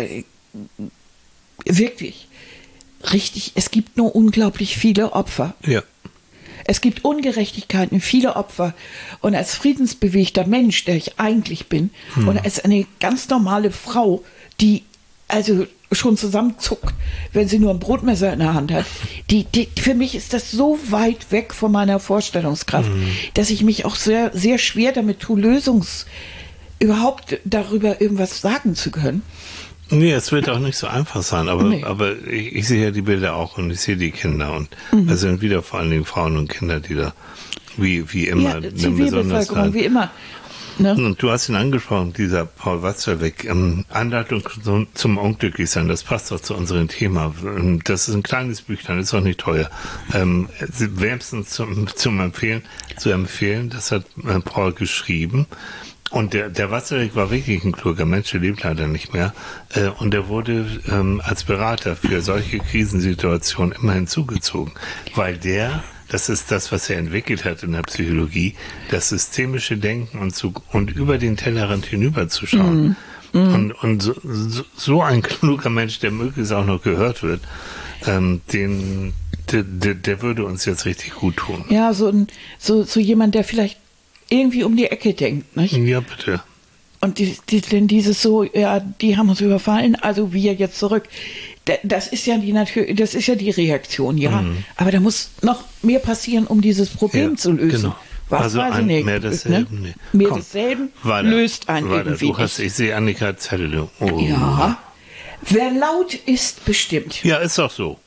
wirklich richtig, es gibt nur unglaublich viele Opfer. Ja. Es gibt Ungerechtigkeiten, viele Opfer. Und als friedensbewegter Mensch, der ich eigentlich bin, mhm. und als eine ganz normale Frau, die also schon zusammenzuckt, wenn sie nur ein Brotmesser in der Hand hat. Die, die, für mich ist das so weit weg von meiner Vorstellungskraft, mhm. dass ich mich auch sehr, sehr schwer damit tue, Lösungs, überhaupt darüber irgendwas sagen zu können. Nee, es wird auch nicht so einfach sein, aber, nee. aber ich, ich sehe ja die Bilder auch und ich sehe die Kinder und mhm. es sind wieder vor allen Dingen Frauen und Kinder, die da wie, wie immer ja, eine Zivilbevölkerung, wie immer. Ne? Und du hast ihn angesprochen, dieser Paul Watzlawick, ähm, Anleitung zum, zum Unglücklichsein, das passt doch zu unserem Thema. Das ist ein kleines Büchlein, ist auch nicht teuer. Ähm, wärmstens zum, zum Empfehlen, zu empfehlen, das hat äh, Paul geschrieben. Und der, der Watzlawick war wirklich ein kluger Mensch, der lebt leider nicht mehr. Äh, und er wurde ähm, als Berater für solche Krisensituationen immer hinzugezogen, weil der, das ist das, was er entwickelt hat in der Psychologie, das systemische Denken und, zu, und über den Tellerrand hinüberzuschauen. Mm. Mm. Und, und so, so, so ein kluger Mensch, der möglichst auch noch gehört wird, ähm, den, der, der, der würde uns jetzt richtig gut tun. Ja, so, ein, so, so jemand, der vielleicht irgendwie um die Ecke denkt, nicht? Ja, bitte. Und die, die, denn dieses so, ja, die haben uns überfallen, also wir jetzt zurück. Das ist ja die Natur, das ist ja die Reaktion, ja. Mhm. Aber da muss noch mehr passieren, um dieses Problem ja, zu lösen. Genau. Was also weiß ein, ich nicht, mehr desselben. Ne? Nee. Mehr Komm, desselben weiter, löst einen weiter. irgendwie. Du hast, ich sehe Annika Zettel. Oh. Ja. Wer laut ist, bestimmt. Ja, ist doch so.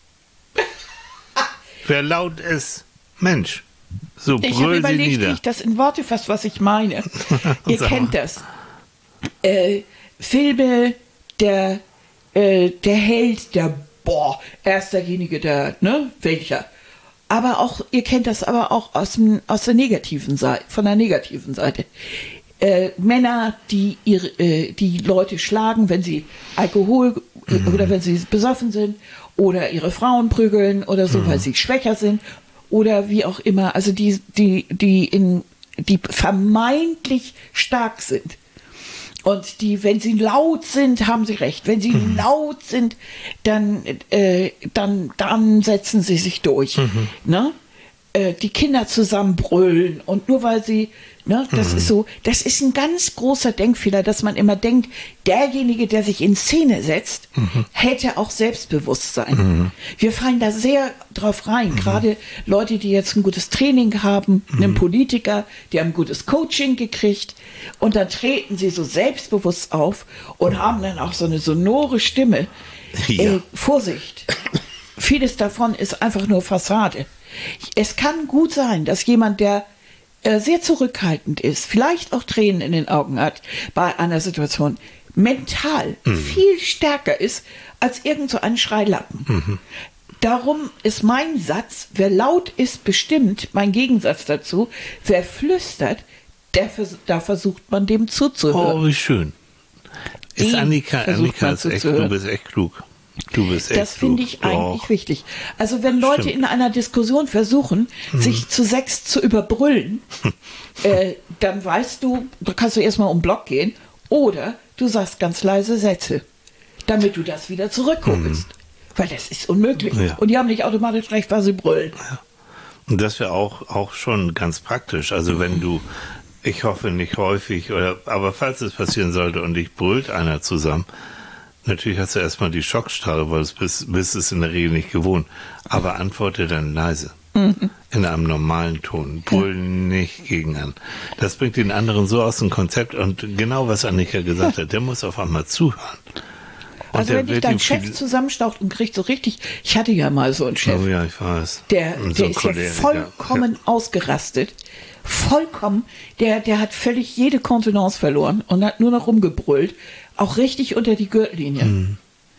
Wer laut ist, Mensch. So, ich habe überlegt, nieder. wie ich das in Worte fasse, was ich meine. Ihr kennt das. Äh, Filme, der, äh, der Held, der, boah, er ist derjenige, der, ne, welcher. Aber auch, ihr kennt das aber auch aus, dem, aus der negativen Seite, von der negativen Seite. äh, Männer, die ihre, äh, die Leute schlagen, wenn sie Alkohol mhm. oder wenn sie besoffen sind oder ihre Frauen prügeln oder so, mhm. weil sie schwächer sind oder wie auch immer. Also die, die, die in, die vermeintlich stark sind. Und die, wenn sie laut sind, haben sie recht. Wenn sie mhm. laut sind, dann, äh, dann, dann setzen sie sich durch. Mhm. Ne? Äh, die Kinder zusammen brüllen und nur weil sie, ne, das mhm. ist so, das ist ein ganz großer Denkfehler, dass man immer denkt, derjenige, der sich in Szene setzt, mhm. hätte auch Selbstbewusstsein. Mhm. Wir fallen da sehr drauf rein, mhm. gerade Leute, die jetzt ein gutes Training haben, mhm. einen Politiker, die haben ein gutes Coaching gekriegt und dann treten sie so selbstbewusst auf und haben dann auch so eine sonore Stimme. Ja. Äh, Vorsicht, vieles davon ist einfach nur Fassade. Es kann gut sein, dass jemand, der äh, sehr zurückhaltend ist, vielleicht auch Tränen in den Augen hat bei einer Situation, mental mhm. viel stärker ist als irgend so ein Schreilappen. Mhm. Darum ist mein Satz, wer laut ist, bestimmt, mein Gegensatz dazu, wer flüstert, der vers- da versucht man dem zuzuhören. Oh, wie schön. Ist Annika, Annika ist echt, du bist echt klug. Du bist echt das finde ich klug. eigentlich Doch. wichtig. Also wenn Leute Stimmt. in einer Diskussion versuchen, hm. sich zu sechs zu überbrüllen, äh, dann weißt du, da kannst du erstmal um den Block gehen oder du sagst ganz leise Sätze, damit du das wieder zurückholst. Hm. Weil das ist unmöglich. Ja. Und die haben nicht automatisch recht, weil sie brüllen. Ja. Und das wäre auch, auch schon ganz praktisch. Also wenn du, ich hoffe nicht häufig, oder aber falls es passieren sollte und dich brüllt einer zusammen, natürlich hast du erstmal die Schockstarre, weil du bist, bist es in der Regel nicht gewohnt. Aber antworte dann leise. Mhm. In einem normalen Ton. Brüll ja. nicht gegen an. Das bringt den anderen so aus dem Konzept. Und genau was Annika gesagt ja. hat, der muss auf einmal zuhören. Und also wenn dich dein Chef viel... zusammenstaucht und kriegt so richtig, ich hatte ja mal so einen Chef. Oh ja, ich weiß. Der, der so ist ja vollkommen ja. ausgerastet. Vollkommen. Der, der hat völlig jede Kontenance verloren und hat nur noch rumgebrüllt. Auch richtig unter die Gürtellinie. Mhm.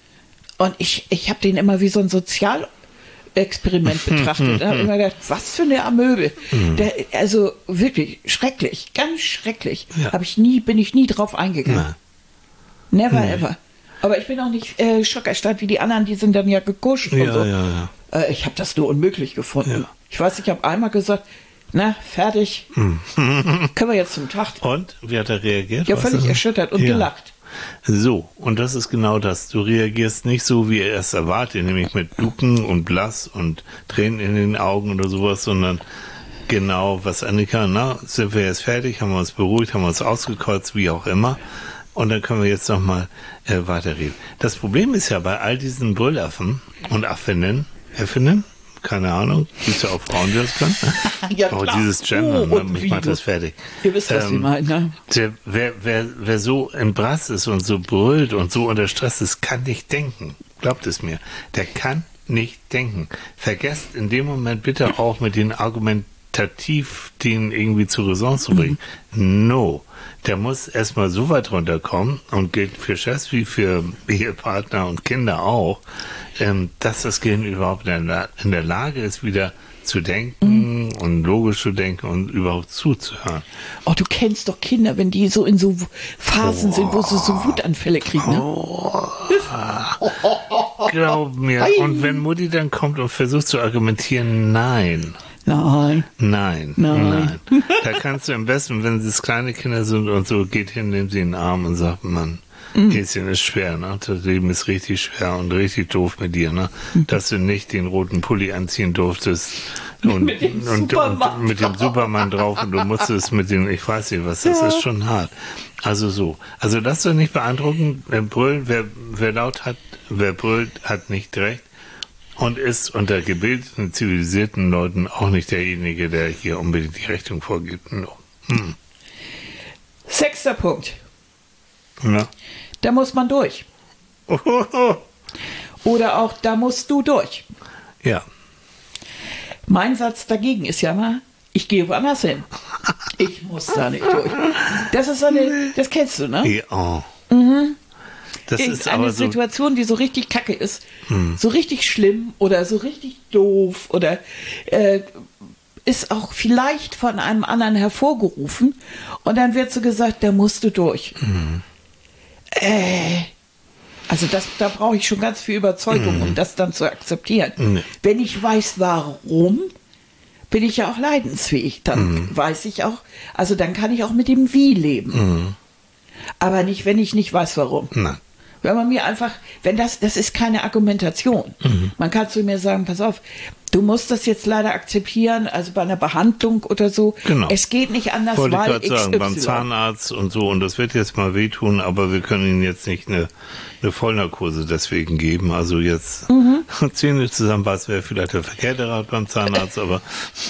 Und ich, ich habe den immer wie so ein Sozialexperiment betrachtet. Da habe ich immer gedacht, was für eine Amöbe. Mhm. Der, also wirklich schrecklich, ganz schrecklich. Ja. Hab ich nie, bin ich nie drauf eingegangen. Na. Never nee. ever. Aber ich bin auch nicht äh, schockerstatt wie die anderen, die sind dann ja gekuscht ja, und so. Ja, ja. Äh, ich habe das nur unmöglich gefunden. Ja. Ich weiß, ich habe einmal gesagt, na, fertig. Mhm. Können wir jetzt zum Tag. Und? Wie hat er reagiert? Ja, völlig erschüttert und ja. gelacht. So, und das ist genau das. Du reagierst nicht so, wie er es erwartet, nämlich mit Ducken und Blass und Tränen in den Augen oder sowas, sondern genau, was Annika, na, sind wir jetzt fertig, haben wir uns beruhigt, haben wir uns ausgekotzt, wie auch immer. Und dann können wir jetzt nochmal äh, weiterreden. Das Problem ist ja bei all diesen Brüllaffen und Affinnen, Affinnen, keine Ahnung, gibt es ja auch Frauen, die das können. Ja, klar. Aber dieses Gender, oh, mich macht das fertig. Ihr wisst, was ähm, Sie meinen, ne? Der, wer, wer, wer so im Brass ist und so brüllt und so unter Stress ist, kann nicht denken. Glaubt es mir. Der kann nicht denken. Vergesst in dem Moment bitte auch mit den argumentativ den irgendwie zur Raison zu bringen. Mhm. No. Der muss erstmal so weit runterkommen und gilt für Chefs wie für Ehepartner und Kinder auch, ähm, dass das Gehirn überhaupt in der, in der Lage ist, wieder zu denken mhm. und logisch zu denken und überhaupt zuzuhören. Oh, du kennst doch Kinder, wenn die so in so Phasen oh. sind, wo sie so Wutanfälle kriegen, ne? Oh. Glaub mir. Und wenn Mutti dann kommt und versucht zu argumentieren, nein. Nein. Nein. Nein. Nein. Da kannst du am besten, wenn es kleine Kinder sind und so, geht hin, nimmt sie in den Arm und sagt, Mann, mhm. Häschen ist schwer, ne? Das Leben ist richtig schwer und richtig doof mit dir, ne? Mhm. Dass du nicht den roten Pulli anziehen durftest und mit dem, und, und, und mit dem Superman drauf und du musstest mit dem, ich weiß nicht was, das ja. ist schon hart. Also so. Also lass doch nicht beeindrucken, wer brüllt, wer, wer laut hat, wer brüllt, hat nicht recht. Und ist unter gebildeten, zivilisierten Leuten auch nicht derjenige, der hier unbedingt die Richtung vorgibt. No. Hm. Sechster Punkt. Ja. Da muss man durch. Ohoho. Oder auch, da musst du durch. Ja. Mein Satz dagegen ist ja mal, ich gehe woanders hin. Ich muss da nicht durch. Das ist so eine, das kennst du, ne? Ja. Mhm. Das ist eine aber so Situation, die so richtig kacke ist, hm. so richtig schlimm oder so richtig doof oder äh, ist auch vielleicht von einem anderen hervorgerufen und dann wird so gesagt, da musst du durch. Mhm. Äh, also das, da brauche ich schon ganz viel Überzeugung, mhm. um das dann zu akzeptieren. Mhm. Wenn ich weiß, warum, bin ich ja auch leidensfähig. Dann mhm. weiß ich auch, also dann kann ich auch mit dem Wie leben. Mhm. Aber nicht, wenn ich nicht weiß, warum. Nein. Wenn man mir einfach, wenn das, das ist keine Argumentation. Mhm. Man kann zu mir sagen, pass auf, du musst das jetzt leider akzeptieren, also bei einer Behandlung oder so. Genau. Es geht nicht anders, wollte weil ich gerade sagen, beim Zahnarzt und so, und das wird jetzt mal wehtun, aber wir können Ihnen jetzt nicht eine, eine Vollnarkose deswegen geben. Also jetzt mhm. Zähne zusammenbeißen wäre vielleicht der verkehrte Rat beim Zahnarzt, aber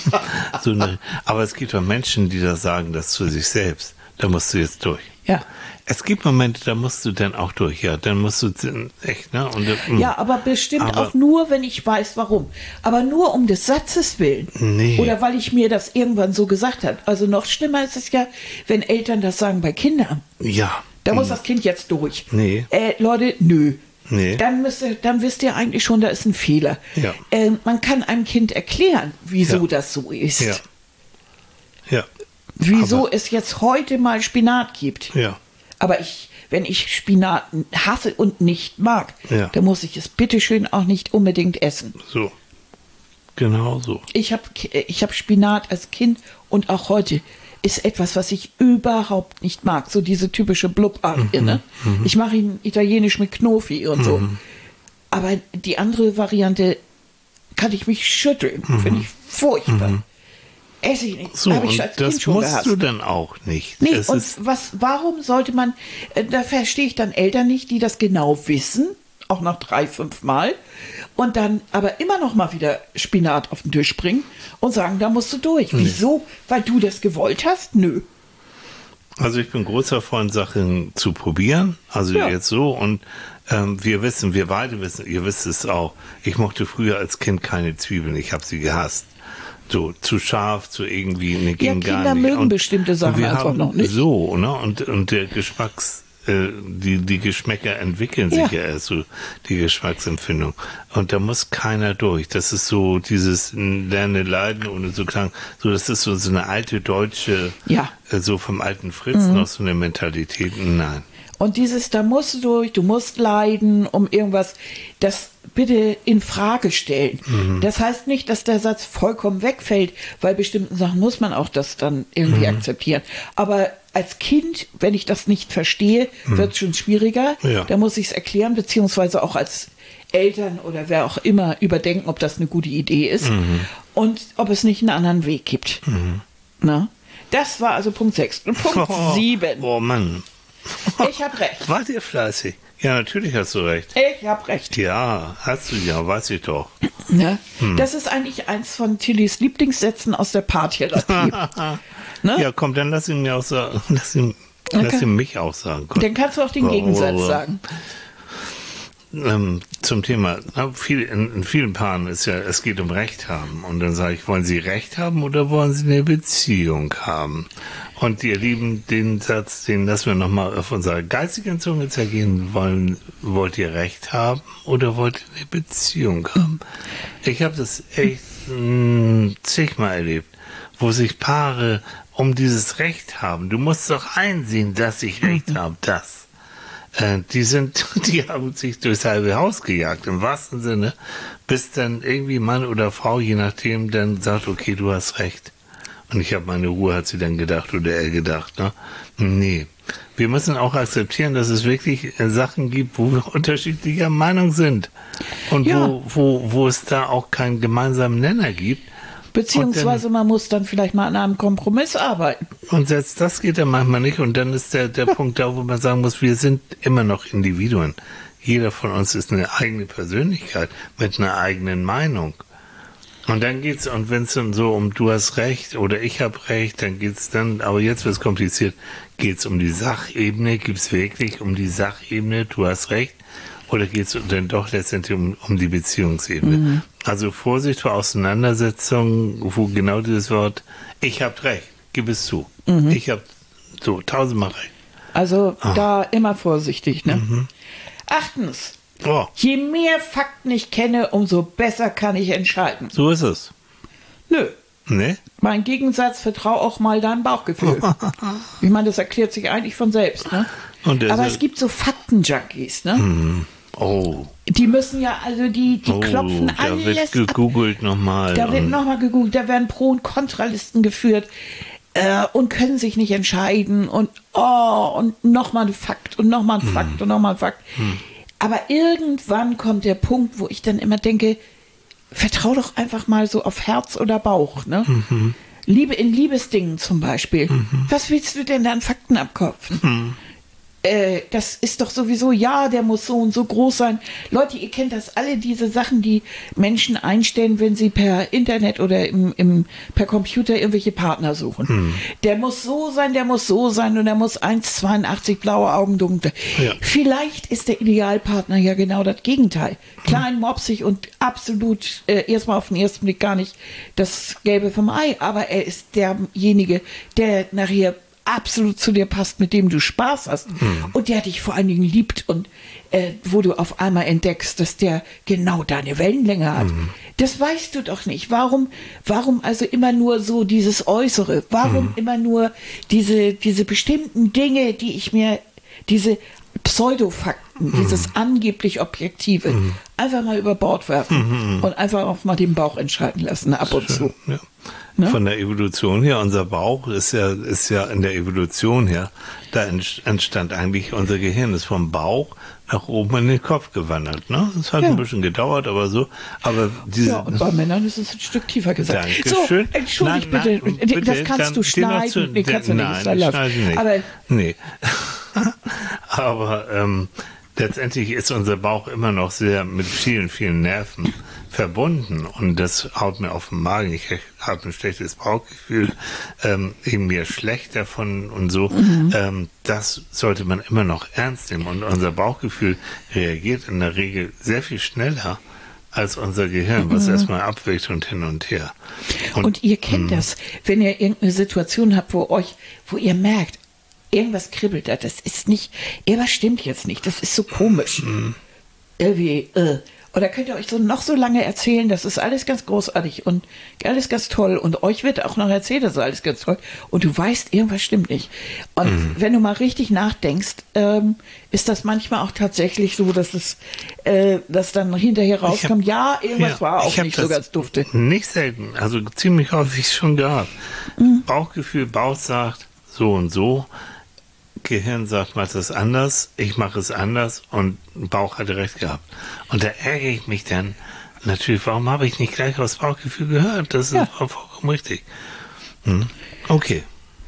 so eine, aber es gibt doch Menschen, die das sagen, das zu sich selbst. Da musst du jetzt durch. Ja. Es gibt Momente, da musst du dann auch durch, ja, dann musst du echt, ne? Und, mm. Ja, aber bestimmt aber, auch nur, wenn ich weiß, warum. Aber nur um des Satzes willen. Nee. Oder weil ich mir das irgendwann so gesagt habe. Also noch schlimmer ist es ja, wenn Eltern das sagen bei Kindern. Ja. Da muss das Kind jetzt durch. Nee. Äh, Leute, nö. Nee. Dann, müsst ihr, dann wisst ihr eigentlich schon, da ist ein Fehler. Ja. Äh, man kann einem Kind erklären, wieso ja. das so ist. Ja. Ja. Wieso aber, es jetzt heute mal Spinat gibt. Ja. Aber ich, wenn ich Spinat hasse und nicht mag, ja. dann muss ich es bitteschön auch nicht unbedingt essen. So. Genau so. Ich habe ich hab Spinat als Kind und auch heute ist etwas, was ich überhaupt nicht mag. So diese typische Blubart. Mhm. Ne? Mhm. Ich mache ihn italienisch mit Knofi und so. Mhm. Aber die andere Variante kann ich mich schütteln. Mhm. Finde ich furchtbar. Mhm. Esse ich nicht. So, Hab ich und als das Kind schon musst gehasst. du dann auch nicht. Nee, es und ist was, warum sollte man, äh, da verstehe ich dann Eltern nicht, die das genau wissen, auch nach drei, fünf Mal, und dann aber immer noch mal wieder Spinat auf den Tisch bringen und sagen, da musst du durch. Nee. Wieso? Weil du das gewollt hast? Nö. Also ich bin großer Freund, Sachen zu probieren, also ja. jetzt so, und ähm, wir wissen, wir beide wissen, ihr wisst es auch, ich mochte früher als Kind keine Zwiebeln, ich habe sie gehasst. So, zu scharf, zu irgendwie, ne, ging ja, gar nicht. Kinder mögen und, bestimmte Sachen und wir einfach haben noch nicht. So, ne, und, und der Geschmacks, äh, die, die Geschmäcker entwickeln sich ja. ja erst so, die Geschmacksempfindung. Und da muss keiner durch. Das ist so dieses Lerne, Leiden ohne so klang, so, das ist so, so eine alte deutsche, ja. äh, so vom alten Fritz mhm. noch so eine Mentalität. Nein. Und dieses, da musst du durch, du musst leiden, um irgendwas, das bitte in Frage stellen. Mhm. Das heißt nicht, dass der Satz vollkommen wegfällt, weil bestimmten Sachen muss man auch das dann irgendwie mhm. akzeptieren. Aber als Kind, wenn ich das nicht verstehe, mhm. wird es schon schwieriger. Ja. Da muss ich es erklären, beziehungsweise auch als Eltern oder wer auch immer überdenken, ob das eine gute Idee ist mhm. und ob es nicht einen anderen Weg gibt. Mhm. Na? Das war also Punkt sechs. Und Punkt oh, sieben. Oh Mann. Ich habe recht. Wart ihr fleißig? Ja, natürlich hast du recht. Ich habe recht. Ja, hast du ja, weiß ich doch. Ne? Hm. Das ist eigentlich eins von Tillys Lieblingssätzen aus der Paartherapie. Ne? Ja, komm, dann lass ihn mir auch sagen. Lass ihn, okay. lass ihn mich auch sagen. Komm. Dann kannst du auch den Gegensatz oh, oh, oh. sagen. Ähm, zum Thema, na, viel, in, in vielen Paaren ist ja, es geht um Recht haben. Und dann sage ich, wollen Sie Recht haben oder wollen Sie eine Beziehung haben? Und ihr Lieben, den Satz, den lassen wir nochmal auf unserer geistigen Zunge zergehen. Wollen, wollt ihr Recht haben oder wollt ihr eine Beziehung haben? Ich habe das echt mh, zigmal erlebt, wo sich Paare um dieses Recht haben. Du musst doch einsehen, dass ich Recht habe, das. Äh, die sind, die haben sich durchs halbe Haus gejagt, im wahrsten Sinne, bis dann irgendwie Mann oder Frau, je nachdem, dann sagt, okay, du hast Recht. Und ich habe meine Ruhe, hat sie dann gedacht oder er gedacht. Ne? Nee, wir müssen auch akzeptieren, dass es wirklich Sachen gibt, wo wir unterschiedlicher Meinung sind. Und ja. wo, wo, wo es da auch keinen gemeinsamen Nenner gibt. Beziehungsweise dann, man muss dann vielleicht mal an einem Kompromiss arbeiten. Und selbst das geht dann manchmal nicht. Und dann ist der, der Punkt da, wo man sagen muss, wir sind immer noch Individuen. Jeder von uns ist eine eigene Persönlichkeit mit einer eigenen Meinung. Und dann geht's, und wenn es dann so um du hast recht oder ich habe recht, dann geht's dann, aber jetzt wird's kompliziert, geht's um die Sachebene, gibt's wirklich um die Sachebene, du hast recht, oder geht's dann doch letztendlich um, um die Beziehungsebene? Mhm. Also Vorsicht vor Auseinandersetzungen, wo genau dieses Wort, ich hab recht, gib es zu. Mhm. Ich hab so tausendmal recht. Also ah. da immer vorsichtig, ne? Mhm. Achtens. Oh. Je mehr Fakten ich kenne, umso besser kann ich entscheiden. So ist es. Nö. Ne? Mein Gegensatz, vertrau auch mal deinem Bauchgefühl. Ich meine, das erklärt sich eigentlich von selbst. Ne? Und der Aber so- es gibt so Faktenjunkies, ne? Hm. Oh, Die müssen ja, also die, die oh, klopfen da alles wird ab. gegoogelt nochmal. Da wird und- nochmal gegoogelt, da werden Pro- und Kontralisten geführt äh, und können sich nicht entscheiden und oh, und nochmal ein Fakt und nochmal ein Fakt und nochmal ein Fakt. Aber irgendwann kommt der Punkt, wo ich dann immer denke, vertrau doch einfach mal so auf Herz oder Bauch. Ne? Liebe in Liebesdingen zum Beispiel. Was willst du denn da an Fakten abkopfen? Äh, das ist doch sowieso, ja, der muss so und so groß sein. Leute, ihr kennt das alle, diese Sachen, die Menschen einstellen, wenn sie per Internet oder im, im, per Computer irgendwelche Partner suchen. Hm. Der muss so sein, der muss so sein und der muss eins Komma zweiundachtzig blaue Augen dunkel. Ja. Vielleicht ist der Idealpartner ja genau das Gegenteil. Klein, mopsig und absolut äh, erstmal auf den ersten Blick gar nicht das Gelbe vom Ei, aber er ist derjenige, der nachher absolut zu dir passt, mit dem du Spaß hast und der dich vor allen Dingen liebt und äh, wo du auf einmal entdeckst, dass der genau deine Wellenlänge hat. Das weißt du doch nicht. Warum, warum also immer nur so dieses Äußere? Warum immer nur diese, diese bestimmten Dinge, die ich mir, diese Pseudofakten, dieses angeblich Objektive, einfach mal über Bord werfen und einfach auch mal den Bauch entscheiden lassen, ab und zu. Ja. Ne? Von der Evolution her, unser Bauch ist ja, ist ja in der Evolution her, da ent- entstand eigentlich unser Gehirn, ist vom Bauch nach oben in den Kopf gewandert. Ne? Das hat Ja. ein bisschen gedauert, aber so. Aber diese, Ja, und bei Männern ist es ein Stück tiefer gesagt. Dankeschön. So, entschuldigt Nein, bitte, nein, bitte, das kannst dann du steh noch schneiden. zu- nee, kannst du nicht, nein, ist da ich laut. schneide nicht. Aber Nee. Aber ähm, letztendlich ist unser Bauch immer noch sehr mit vielen, vielen Nerven verbunden und das haut mir auf den Magen. Ich habe ein schlechtes Bauchgefühl, ähm, eben mir schlecht davon und so. Mhm. Ähm, das sollte man immer noch ernst nehmen und unser Bauchgefühl reagiert in der Regel sehr viel schneller als unser Gehirn, was Mhm. erstmal abwägt und hin und her. Und, ihr kennt das, wenn ihr irgendeine Situation habt, wo euch, wo ihr merkt, irgendwas kribbelt da, das ist nicht, irgendwas stimmt jetzt nicht, das ist so komisch. Irgendwie, äh. Oder könnt ihr euch so noch so lange erzählen, das ist alles ganz großartig und alles ganz toll und euch wird auch noch erzählt, das ist alles ganz toll und du weißt, irgendwas stimmt nicht. Und wenn du mal richtig nachdenkst, ähm, ist das manchmal auch tatsächlich so, dass es, äh, dass dann hinterher rauskommt, ja, irgendwas Ja, war auch ich hab nicht so das ganz dufte. Nicht selten, also ziemlich häufig schon gehabt. Mhm. Bauchgefühl, Bauch sagt so und so, Gehirn sagt, mach das anders, ich mache es anders und Bauch hatte recht gehabt. Und da ärgere ich mich dann natürlich, warum habe ich nicht gleich aufs Bauchgefühl gehört? Das ist Ja. vollkommen richtig. Hm. Okay.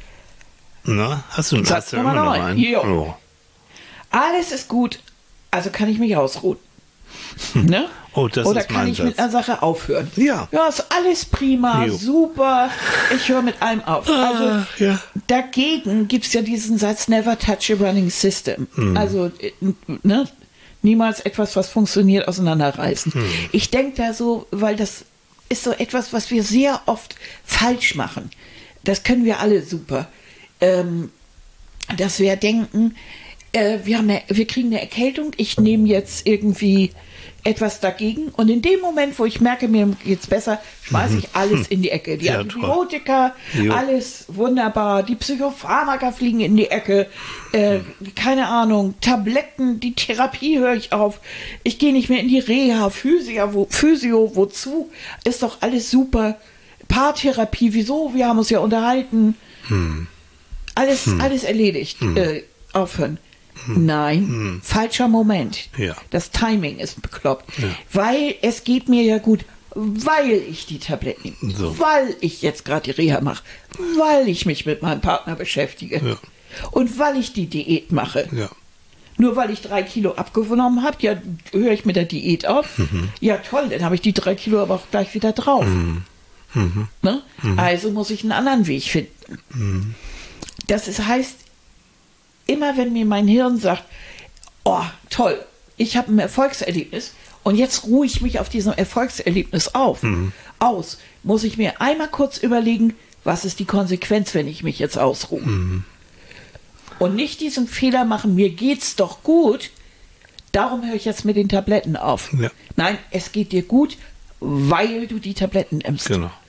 Na, hast du, Satz hast du Nummer immer noch neun. einen? Jo. Oh. Alles ist gut, also kann ich mich ausruhen. Ne? Oh, das Oder ist kann mein ich Satz. mit einer Sache aufhören? Ja. Ja, ist alles prima, Jo. super. Ich höre mit allem auf. Also Ach, ja. dagegen gibt es ja diesen Satz, never touch a running system. Hm. Also äh, ne, niemals etwas, was funktioniert, auseinanderreißen. Hm. Ich denke da so, weil das ist so etwas, was wir sehr oft falsch machen. Das können wir alle super. Ähm, dass wir denken, äh, wir, haben eine, wir kriegen eine Erkältung, ich nehme jetzt irgendwie etwas dagegen und in dem Moment, wo ich merke, mir geht's besser, schmeiße ich alles in die Ecke. Die Ja, Antibiotika, Jo. alles wunderbar, die Psychopharmaka fliegen in die Ecke, äh, keine Ahnung, Tabletten, die Therapie höre ich auf, ich gehe nicht mehr in die Reha, Physio, wo, Physio, wozu, ist doch alles super. Paartherapie, wieso? Wir haben uns ja unterhalten. Alles, alles erledigt. Äh, aufhören. Nein, falscher Moment. Ja. Das Timing ist bekloppt. Weil es geht mir ja gut, weil ich die Tabletten nehme, So. weil ich jetzt gerade die Reha mache, weil ich mich mit meinem Partner beschäftige Ja. und weil ich die Diät mache. Ja. Nur weil ich drei Kilo abgenommen habe, ja, höre ich mit der Diät auf. Ja, toll, dann habe ich die drei Kilo aber auch gleich wieder drauf. Ne? Also muss ich einen anderen Weg finden. Das ist, heißt, immer wenn mir mein Hirn sagt, oh, toll, ich habe ein Erfolgserlebnis und jetzt ruhe ich mich auf diesem Erfolgserlebnis auf, aus, muss ich mir einmal kurz überlegen, was ist die Konsequenz, wenn ich mich jetzt ausruhe. Und nicht diesen Fehler machen, mir geht's doch gut, darum höre ich jetzt mit den Tabletten auf. Ja. Nein, es geht dir gut, weil du die Tabletten nimmst. Genau.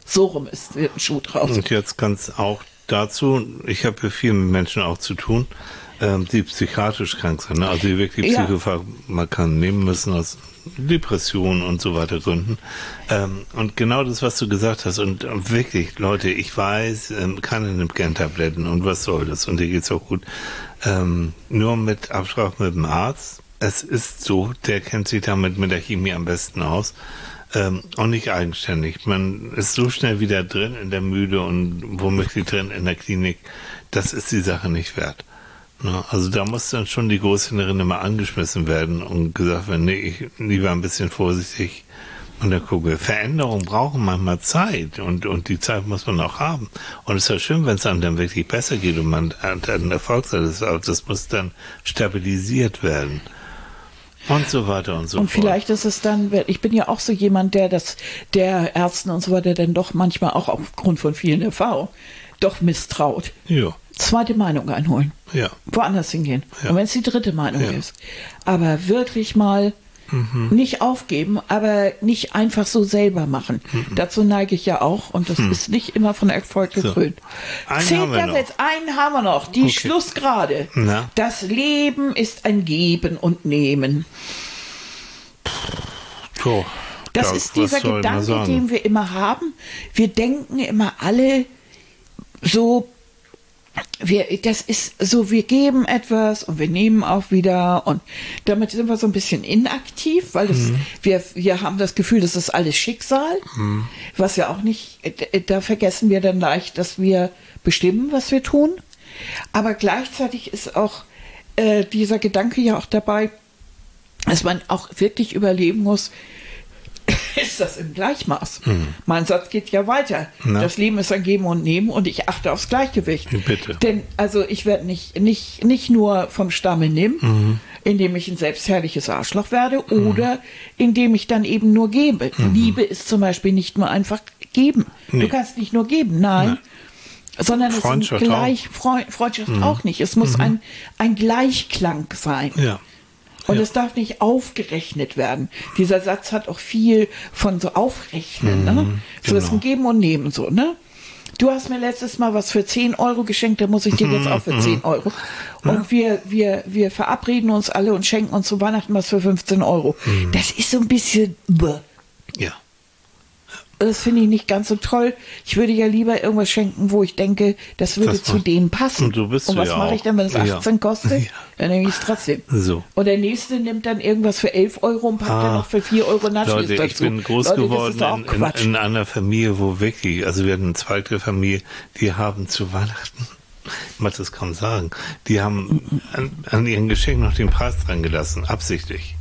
So rum ist wird ein Schuh draus. Und jetzt ganz auch dazu, ich habe ja viel mit Menschen auch zu tun, ähm, die psychiatrisch krank sind, ne? Also die wirklich Ja. Psychopharmaka nehmen müssen aus Depressionen und so weiter Gründen. Ähm, und genau das, was du gesagt hast, und äh, wirklich, Leute, ich weiß, ähm, keiner nimmt gern Tabletten und was soll das? Und dir geht's auch gut. Ähm, nur mit Absprache mit dem Arzt. Es ist so, der kennt sich damit mit der Chemie am besten aus. Ähm, und nicht eigenständig. Man ist so schnell wieder drin in der Müde und womöglich drin in der Klinik. Das ist die Sache nicht wert. Ne? Also da muss dann schon die Großhändlerin immer angeschmissen werden und gesagt werden, nee, ich lieber ein bisschen vorsichtig und dann gucke. Veränderungen brauchen manchmal Zeit und, und die Zeit muss man auch haben. Und es ist ja schön, wenn es einem dann wirklich besser geht und man hat einen Erfolg, das, das muss dann stabilisiert werden. Und so weiter und so Und fort. vielleicht ist es dann, ich bin ja auch so jemand, der das, der Ärzten und so weiter dann doch manchmal auch aufgrund von vielen Erfahrungen doch misstraut. Ja. Zweite Meinung einholen. Ja. Woanders hingehen. Ja. Und wenn es die dritte Meinung Ja. ist. Aber wirklich mal Mhm. nicht aufgeben, aber nicht einfach so selber machen. Mhm. Dazu neige ich ja auch und das Mhm. ist nicht immer von Erfolg So. gekrönt. Einen Zehn haben wir noch. Jetzt, einen haben wir noch. Die Okay. Schlussgrade. Na? Das Leben ist ein Geben und Nehmen. So, Das ja, ist was dieser soll man Gedanke, sagen? den wir immer haben. Wir denken immer alle so, wir, das ist so, wir geben etwas und wir nehmen auch wieder und damit sind wir so ein bisschen inaktiv, weil das, Mhm. wir, wir haben das Gefühl, das ist alles Schicksal, Mhm. was ja auch nicht, da vergessen wir dann leicht, dass wir bestimmen, was wir tun. Aber gleichzeitig ist auch äh, dieser Gedanke ja auch dabei, dass man auch wirklich überleben muss, ist das im Gleichmaß? Mhm. Mein Satz geht ja weiter. Na? Das Leben ist ein Geben und Nehmen und ich achte aufs Gleichgewicht. Bitte. Denn also ich werde nicht, nicht, nicht nur vom Stamme nehmen, Mhm. indem ich ein selbstherrliches Arschloch werde oder indem ich dann eben nur gebe. Liebe ist zum Beispiel nicht nur einfach geben. Nee. Du kannst nicht nur geben, nein. Sondern es ist Freundschaft gleich, Freu- Freundschaft auch nicht. Es muss ein, ein Gleichklang sein. Ja. Und Ja. es darf nicht aufgerechnet werden. Dieser Satz hat auch viel von so Aufrechnen. Ne? So ist genau. ein Geben und Nehmen so. Ne? Du hast mir letztes Mal was für zehn Euro geschenkt, da muss ich dir jetzt auch für zehn Euro. Und wir, wir, wir verabreden uns alle und schenken uns zu Weihnachten was für fünfzehn Euro. Das ist so ein bisschen... bäh. Ja. Das finde ich nicht ganz so toll. Ich würde ja lieber irgendwas schenken, wo ich denke, das würde Das zu macht- denen passen. Und so bist und du was ja mache auch. ich dann, wenn es Ja. achtzehn kostet? Ja. Dann nehme ich es trotzdem. So. Und der nächste nimmt dann irgendwas für elf Euro und packt Ah. dann noch für vier Euro Nachschluss Leute, dazu. ich bin groß Leute, geworden das ist doch auch in, in, Quatsch. in einer Familie, wo wirklich, also wir hatten eine zweite Familie, die haben zu Weihnachten, ich mag das kaum sagen, die haben an, an ihren Geschenken noch den Preis dran gelassen, absichtlich.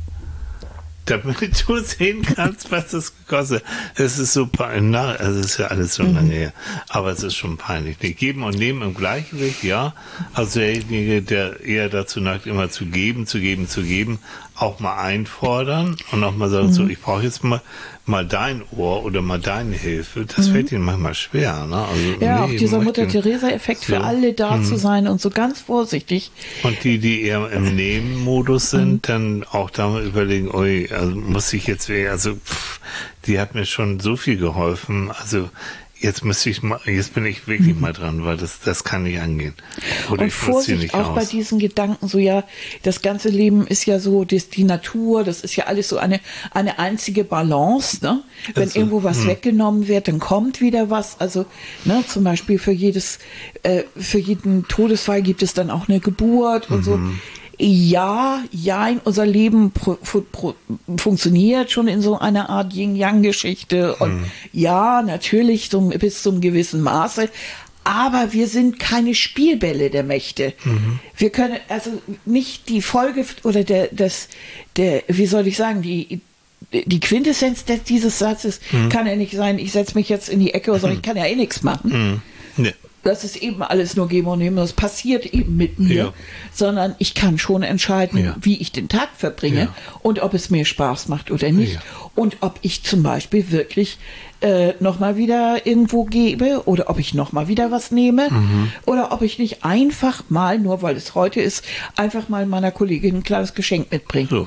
Damit du sehen kannst, was das gekostet hat. Es ist so peinlich, also es ist ja alles so lange her, aber es ist schon peinlich. Die geben und nehmen im Gleichgewicht, ja. Also derjenige, der eher dazu neigt, immer zu geben, zu geben, zu geben, auch mal einfordern und auch mal sagen, so, ich brauche jetzt mal, mal dein Ohr oder mal deine Hilfe. Das fällt ihnen manchmal schwer, ne? Also, Ja, nee, auch dieser möchte- Mutter-Theresa-Effekt so. für alle da zu sein und so ganz vorsichtig. Und die, die eher im Nehmen-Modus sind, dann auch da mal überlegen, ui, also muss ich jetzt, wieder- also pff, die hat mir schon so viel geholfen, also jetzt müsste ich mal, jetzt bin ich wirklich mal dran, weil das, das kann nicht angehen. Oder Und ich nutze sie Vorsicht nicht auch aus. bei diesen Gedanken, so ja, das ganze Leben ist ja so, das, die Natur, das ist ja alles so eine, eine einzige Balance, ne? Wenn Also, irgendwo was hm. weggenommen wird, dann kommt wieder was, also, ne, zum Beispiel für jedes, äh, für jeden Todesfall gibt es dann auch eine Geburt und so. Mhm. Ja, ja, unser Leben pro, fu- pro, funktioniert schon in so einer Art Yin-Yang-Geschichte und Mhm. ja, natürlich so, bis zum gewissen Maße, aber wir sind keine Spielbälle der Mächte. Mhm. Wir können also nicht die Folge oder der, das, der, wie soll ich sagen, die, die Quintessenz des, dieses Satzes Mhm. kann ja nicht sein, ich setze mich jetzt in die Ecke und sage, ich kann ja eh nichts machen. Hm. Nee. Das ist eben alles nur geben und nehmen. Das passiert eben mit mir, Ja. sondern ich kann schon entscheiden, Ja. wie ich den Tag verbringe Ja. und ob es mir Spaß macht oder nicht. Ja. Und ob ich zum Beispiel wirklich äh, nochmal wieder irgendwo gebe oder ob ich nochmal wieder was nehme Mhm. oder ob ich nicht einfach mal, nur weil es heute ist, einfach mal meiner Kollegin ein kleines Geschenk mitbringe. So.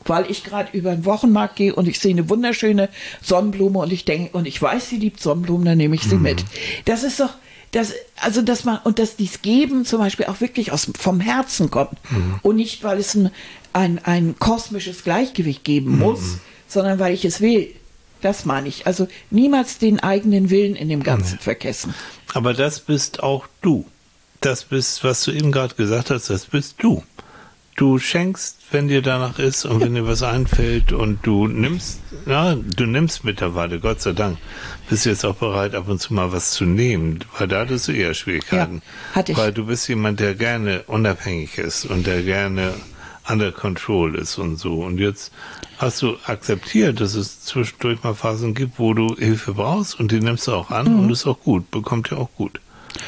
weil ich gerade über den Wochenmarkt gehe und ich sehe eine wunderschöne Sonnenblume und ich denke, und ich weiß, sie liebt Sonnenblumen, dann nehme ich sie mhm. mit. Das ist doch, das, also dass man, und dass dies Geben zum Beispiel auch wirklich aus, vom Herzen kommt mhm. und nicht, weil es ein, ein, ein kosmisches Gleichgewicht geben muss, mhm. sondern weil ich es will. Das meine ich. Also niemals den eigenen Willen in dem Ganzen mhm. vergessen. Aber das bist auch du. Das bist, was du eben gerade gesagt hast, das bist du. Du schenkst, wenn dir danach ist und wenn dir was einfällt und du nimmst, ja, du nimmst mittlerweile, Gott sei Dank, bist jetzt auch bereit, ab und zu mal was zu nehmen, weil da hattest du eher Schwierigkeiten. Ja, hatte ich. Weil du bist jemand, der gerne unabhängig ist und der gerne under control ist und so. Und jetzt hast du akzeptiert, dass es zwischendurch mal Phasen gibt, wo du Hilfe brauchst und die nimmst du auch an mhm. und ist auch gut, bekommt ja auch gut.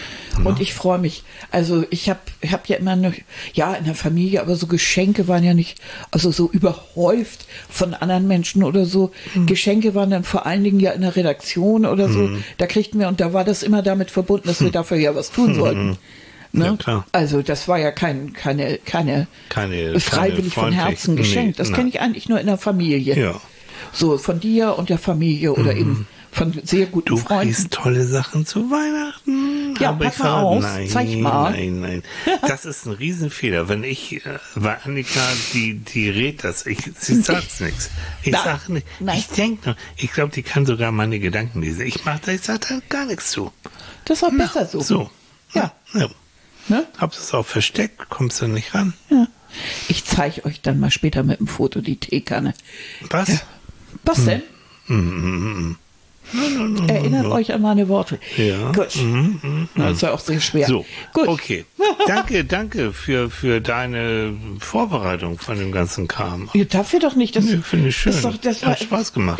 Und ich freue mich. Also ich habe ich hab ja immer eine, ja, in der Familie, aber so Geschenke waren ja nicht, also so überhäuft von anderen Menschen oder so. Mhm. Geschenke waren dann vor allen Dingen ja in der Redaktion oder so. Mhm. Da kriegten wir, und da war das immer damit verbunden, dass wir dafür ja was tun sollten. Mhm. Ne? Ja, klar. Also das war ja kein, keine, keine, keine freiwillig keine von Herzen nee, geschenkt. Das kenne ich eigentlich nur in der Familie. Ja. So von dir und der Familie oder mhm. eben von sehr guten du Freunden. Du kriegst tolle Sachen zu Weihnachten. Ja, pack mal aus, nein, zeig mal. Nein, nein, das ist ein Riesenfehler. Wenn ich, äh, weil Annika, die, die rät das, ich, sie sagt nichts. Ich Na, sag nicht, nein. ich denke nur, ich glaube, die kann sogar meine Gedanken lesen. Ich mach da, ich sag da gar nichts zu. Das ist auch Na, besser so. So. Ja. ja. Ne? Hab's es auch versteckt, kommst du nicht ran. Ja. Ich zeige euch dann mal später mit dem Foto die Teekanne. Was? Ja. Was denn? Hm. Hm. No, no, no, Erinnert no. euch an meine Worte. Ja. Gut. Mhm, mhm. Das ist ja auch sehr schwer. So, gut. Okay. Danke, danke für, für deine Vorbereitung von dem ganzen Kram. Ja, dafür doch nicht. Das nee, finde ich schön. Ist doch, das Hat war, Spaß gemacht. Ja.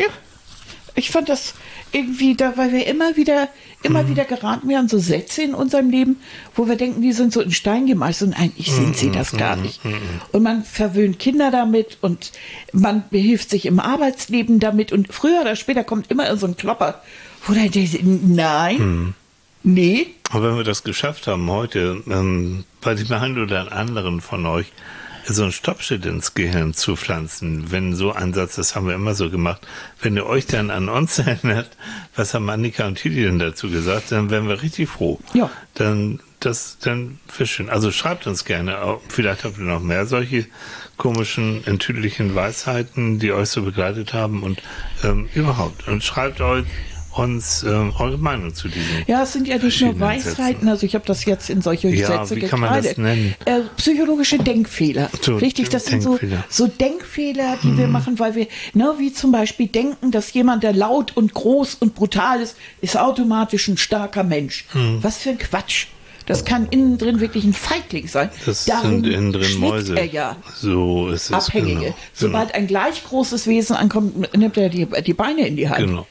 Ich fand das irgendwie, da, weil wir immer wieder, immer mhm. wieder geraten werden, so Sätze in unserem Leben, wo wir denken, die sind so in Stein gemeißelt und eigentlich sind sie das gar nicht. Und man verwöhnt Kinder damit und man behilft sich im Arbeitsleben damit und früher oder später kommt immer so ein Klopper, wo dann denkt, nein, mhm. nee. Aber wenn wir das geschafft haben heute, ähm, bei dem einen oder anderen von euch, so ein Stoppschild ins Gehirn zu pflanzen, wenn so ein Satz, das haben wir immer so gemacht, wenn ihr euch dann an uns erinnert, was haben Annika und Tilly denn dazu gesagt, dann wären wir richtig froh. Ja. Dann, das, dann wäre schön. Also schreibt uns gerne, auch, vielleicht habt ihr noch mehr solche komischen, enttüdlichen Weisheiten, die euch so begleitet haben und ähm, überhaupt. Und schreibt euch uns ähm, eure Meinung zu diesen. Ja, es sind ja nicht nur Weisheiten, Sätzen. Also ich habe das jetzt in solche ja, Sätze wie kann man gekleidet. das nennen? Äh, psychologische Denkfehler. So, Richtig, das sind so, so Denkfehler, die hm. wir machen, weil wir, ne, wie zum Beispiel denken, dass jemand, der laut und groß und brutal ist, ist automatisch ein starker Mensch. Hm. Was für ein Quatsch. Das kann innen drin wirklich ein Feigling sein. Das Darum sind innen drin Mäuse. Er ja so ist es. Abhängige. Genau. Sobald ein gleich großes Wesen ankommt, nimmt er die, die Beine in die Hand. Genau.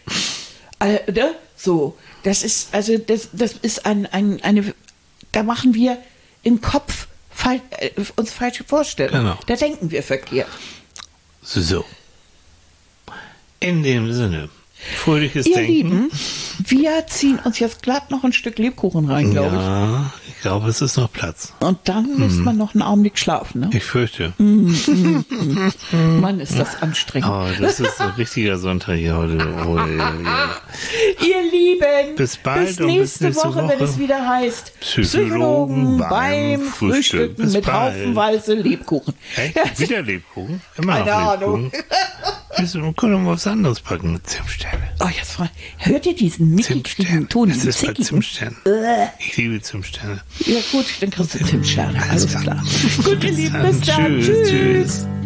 Äh, ne? So, das ist, also das, das ist ein, ein, eine, da machen wir im Kopf fal äh, uns falsche Vorstellungen. Genau. Da denken wir verkehrt. So. In dem Sinne, fröhliches Ihr Denken. Lieben, wir ziehen uns jetzt glatt noch ein Stück Lebkuchen rein, glaube ich. Ja, ich glaube, es ist noch Platz. Und dann mhm. müssen wir noch einen Augenblick schlafen, ne? Ich fürchte. Mm, mm, mm. Mann, ist das anstrengend. Oh, das ist ein richtiger Sonntag hier heute. Oh, ja, ja. Ihr Lieben, bis bald bis und nächste, bis nächste Woche, Woche, wenn es wieder heißt Psychologen, Psychologen beim Frühstücken, Frühstücken mit bald. Haufenweise Lebkuchen. Echt? Wieder Lebkuchen? Immer Keine noch Ahnung. Lebkuchen? Wir können wir was anderes packen. Zimtsterne. Oh, jetzt mal. Hört ihr diesen mickrigen Ton? Das ist bei Zimtsterne. Ich liebe Zimtsterne. Ja gut, dann kriegst du Zimtsterne. Alles, Alles klar. klar. Gut, ihr Lieben, bis dann. Tschüss. Tschüss.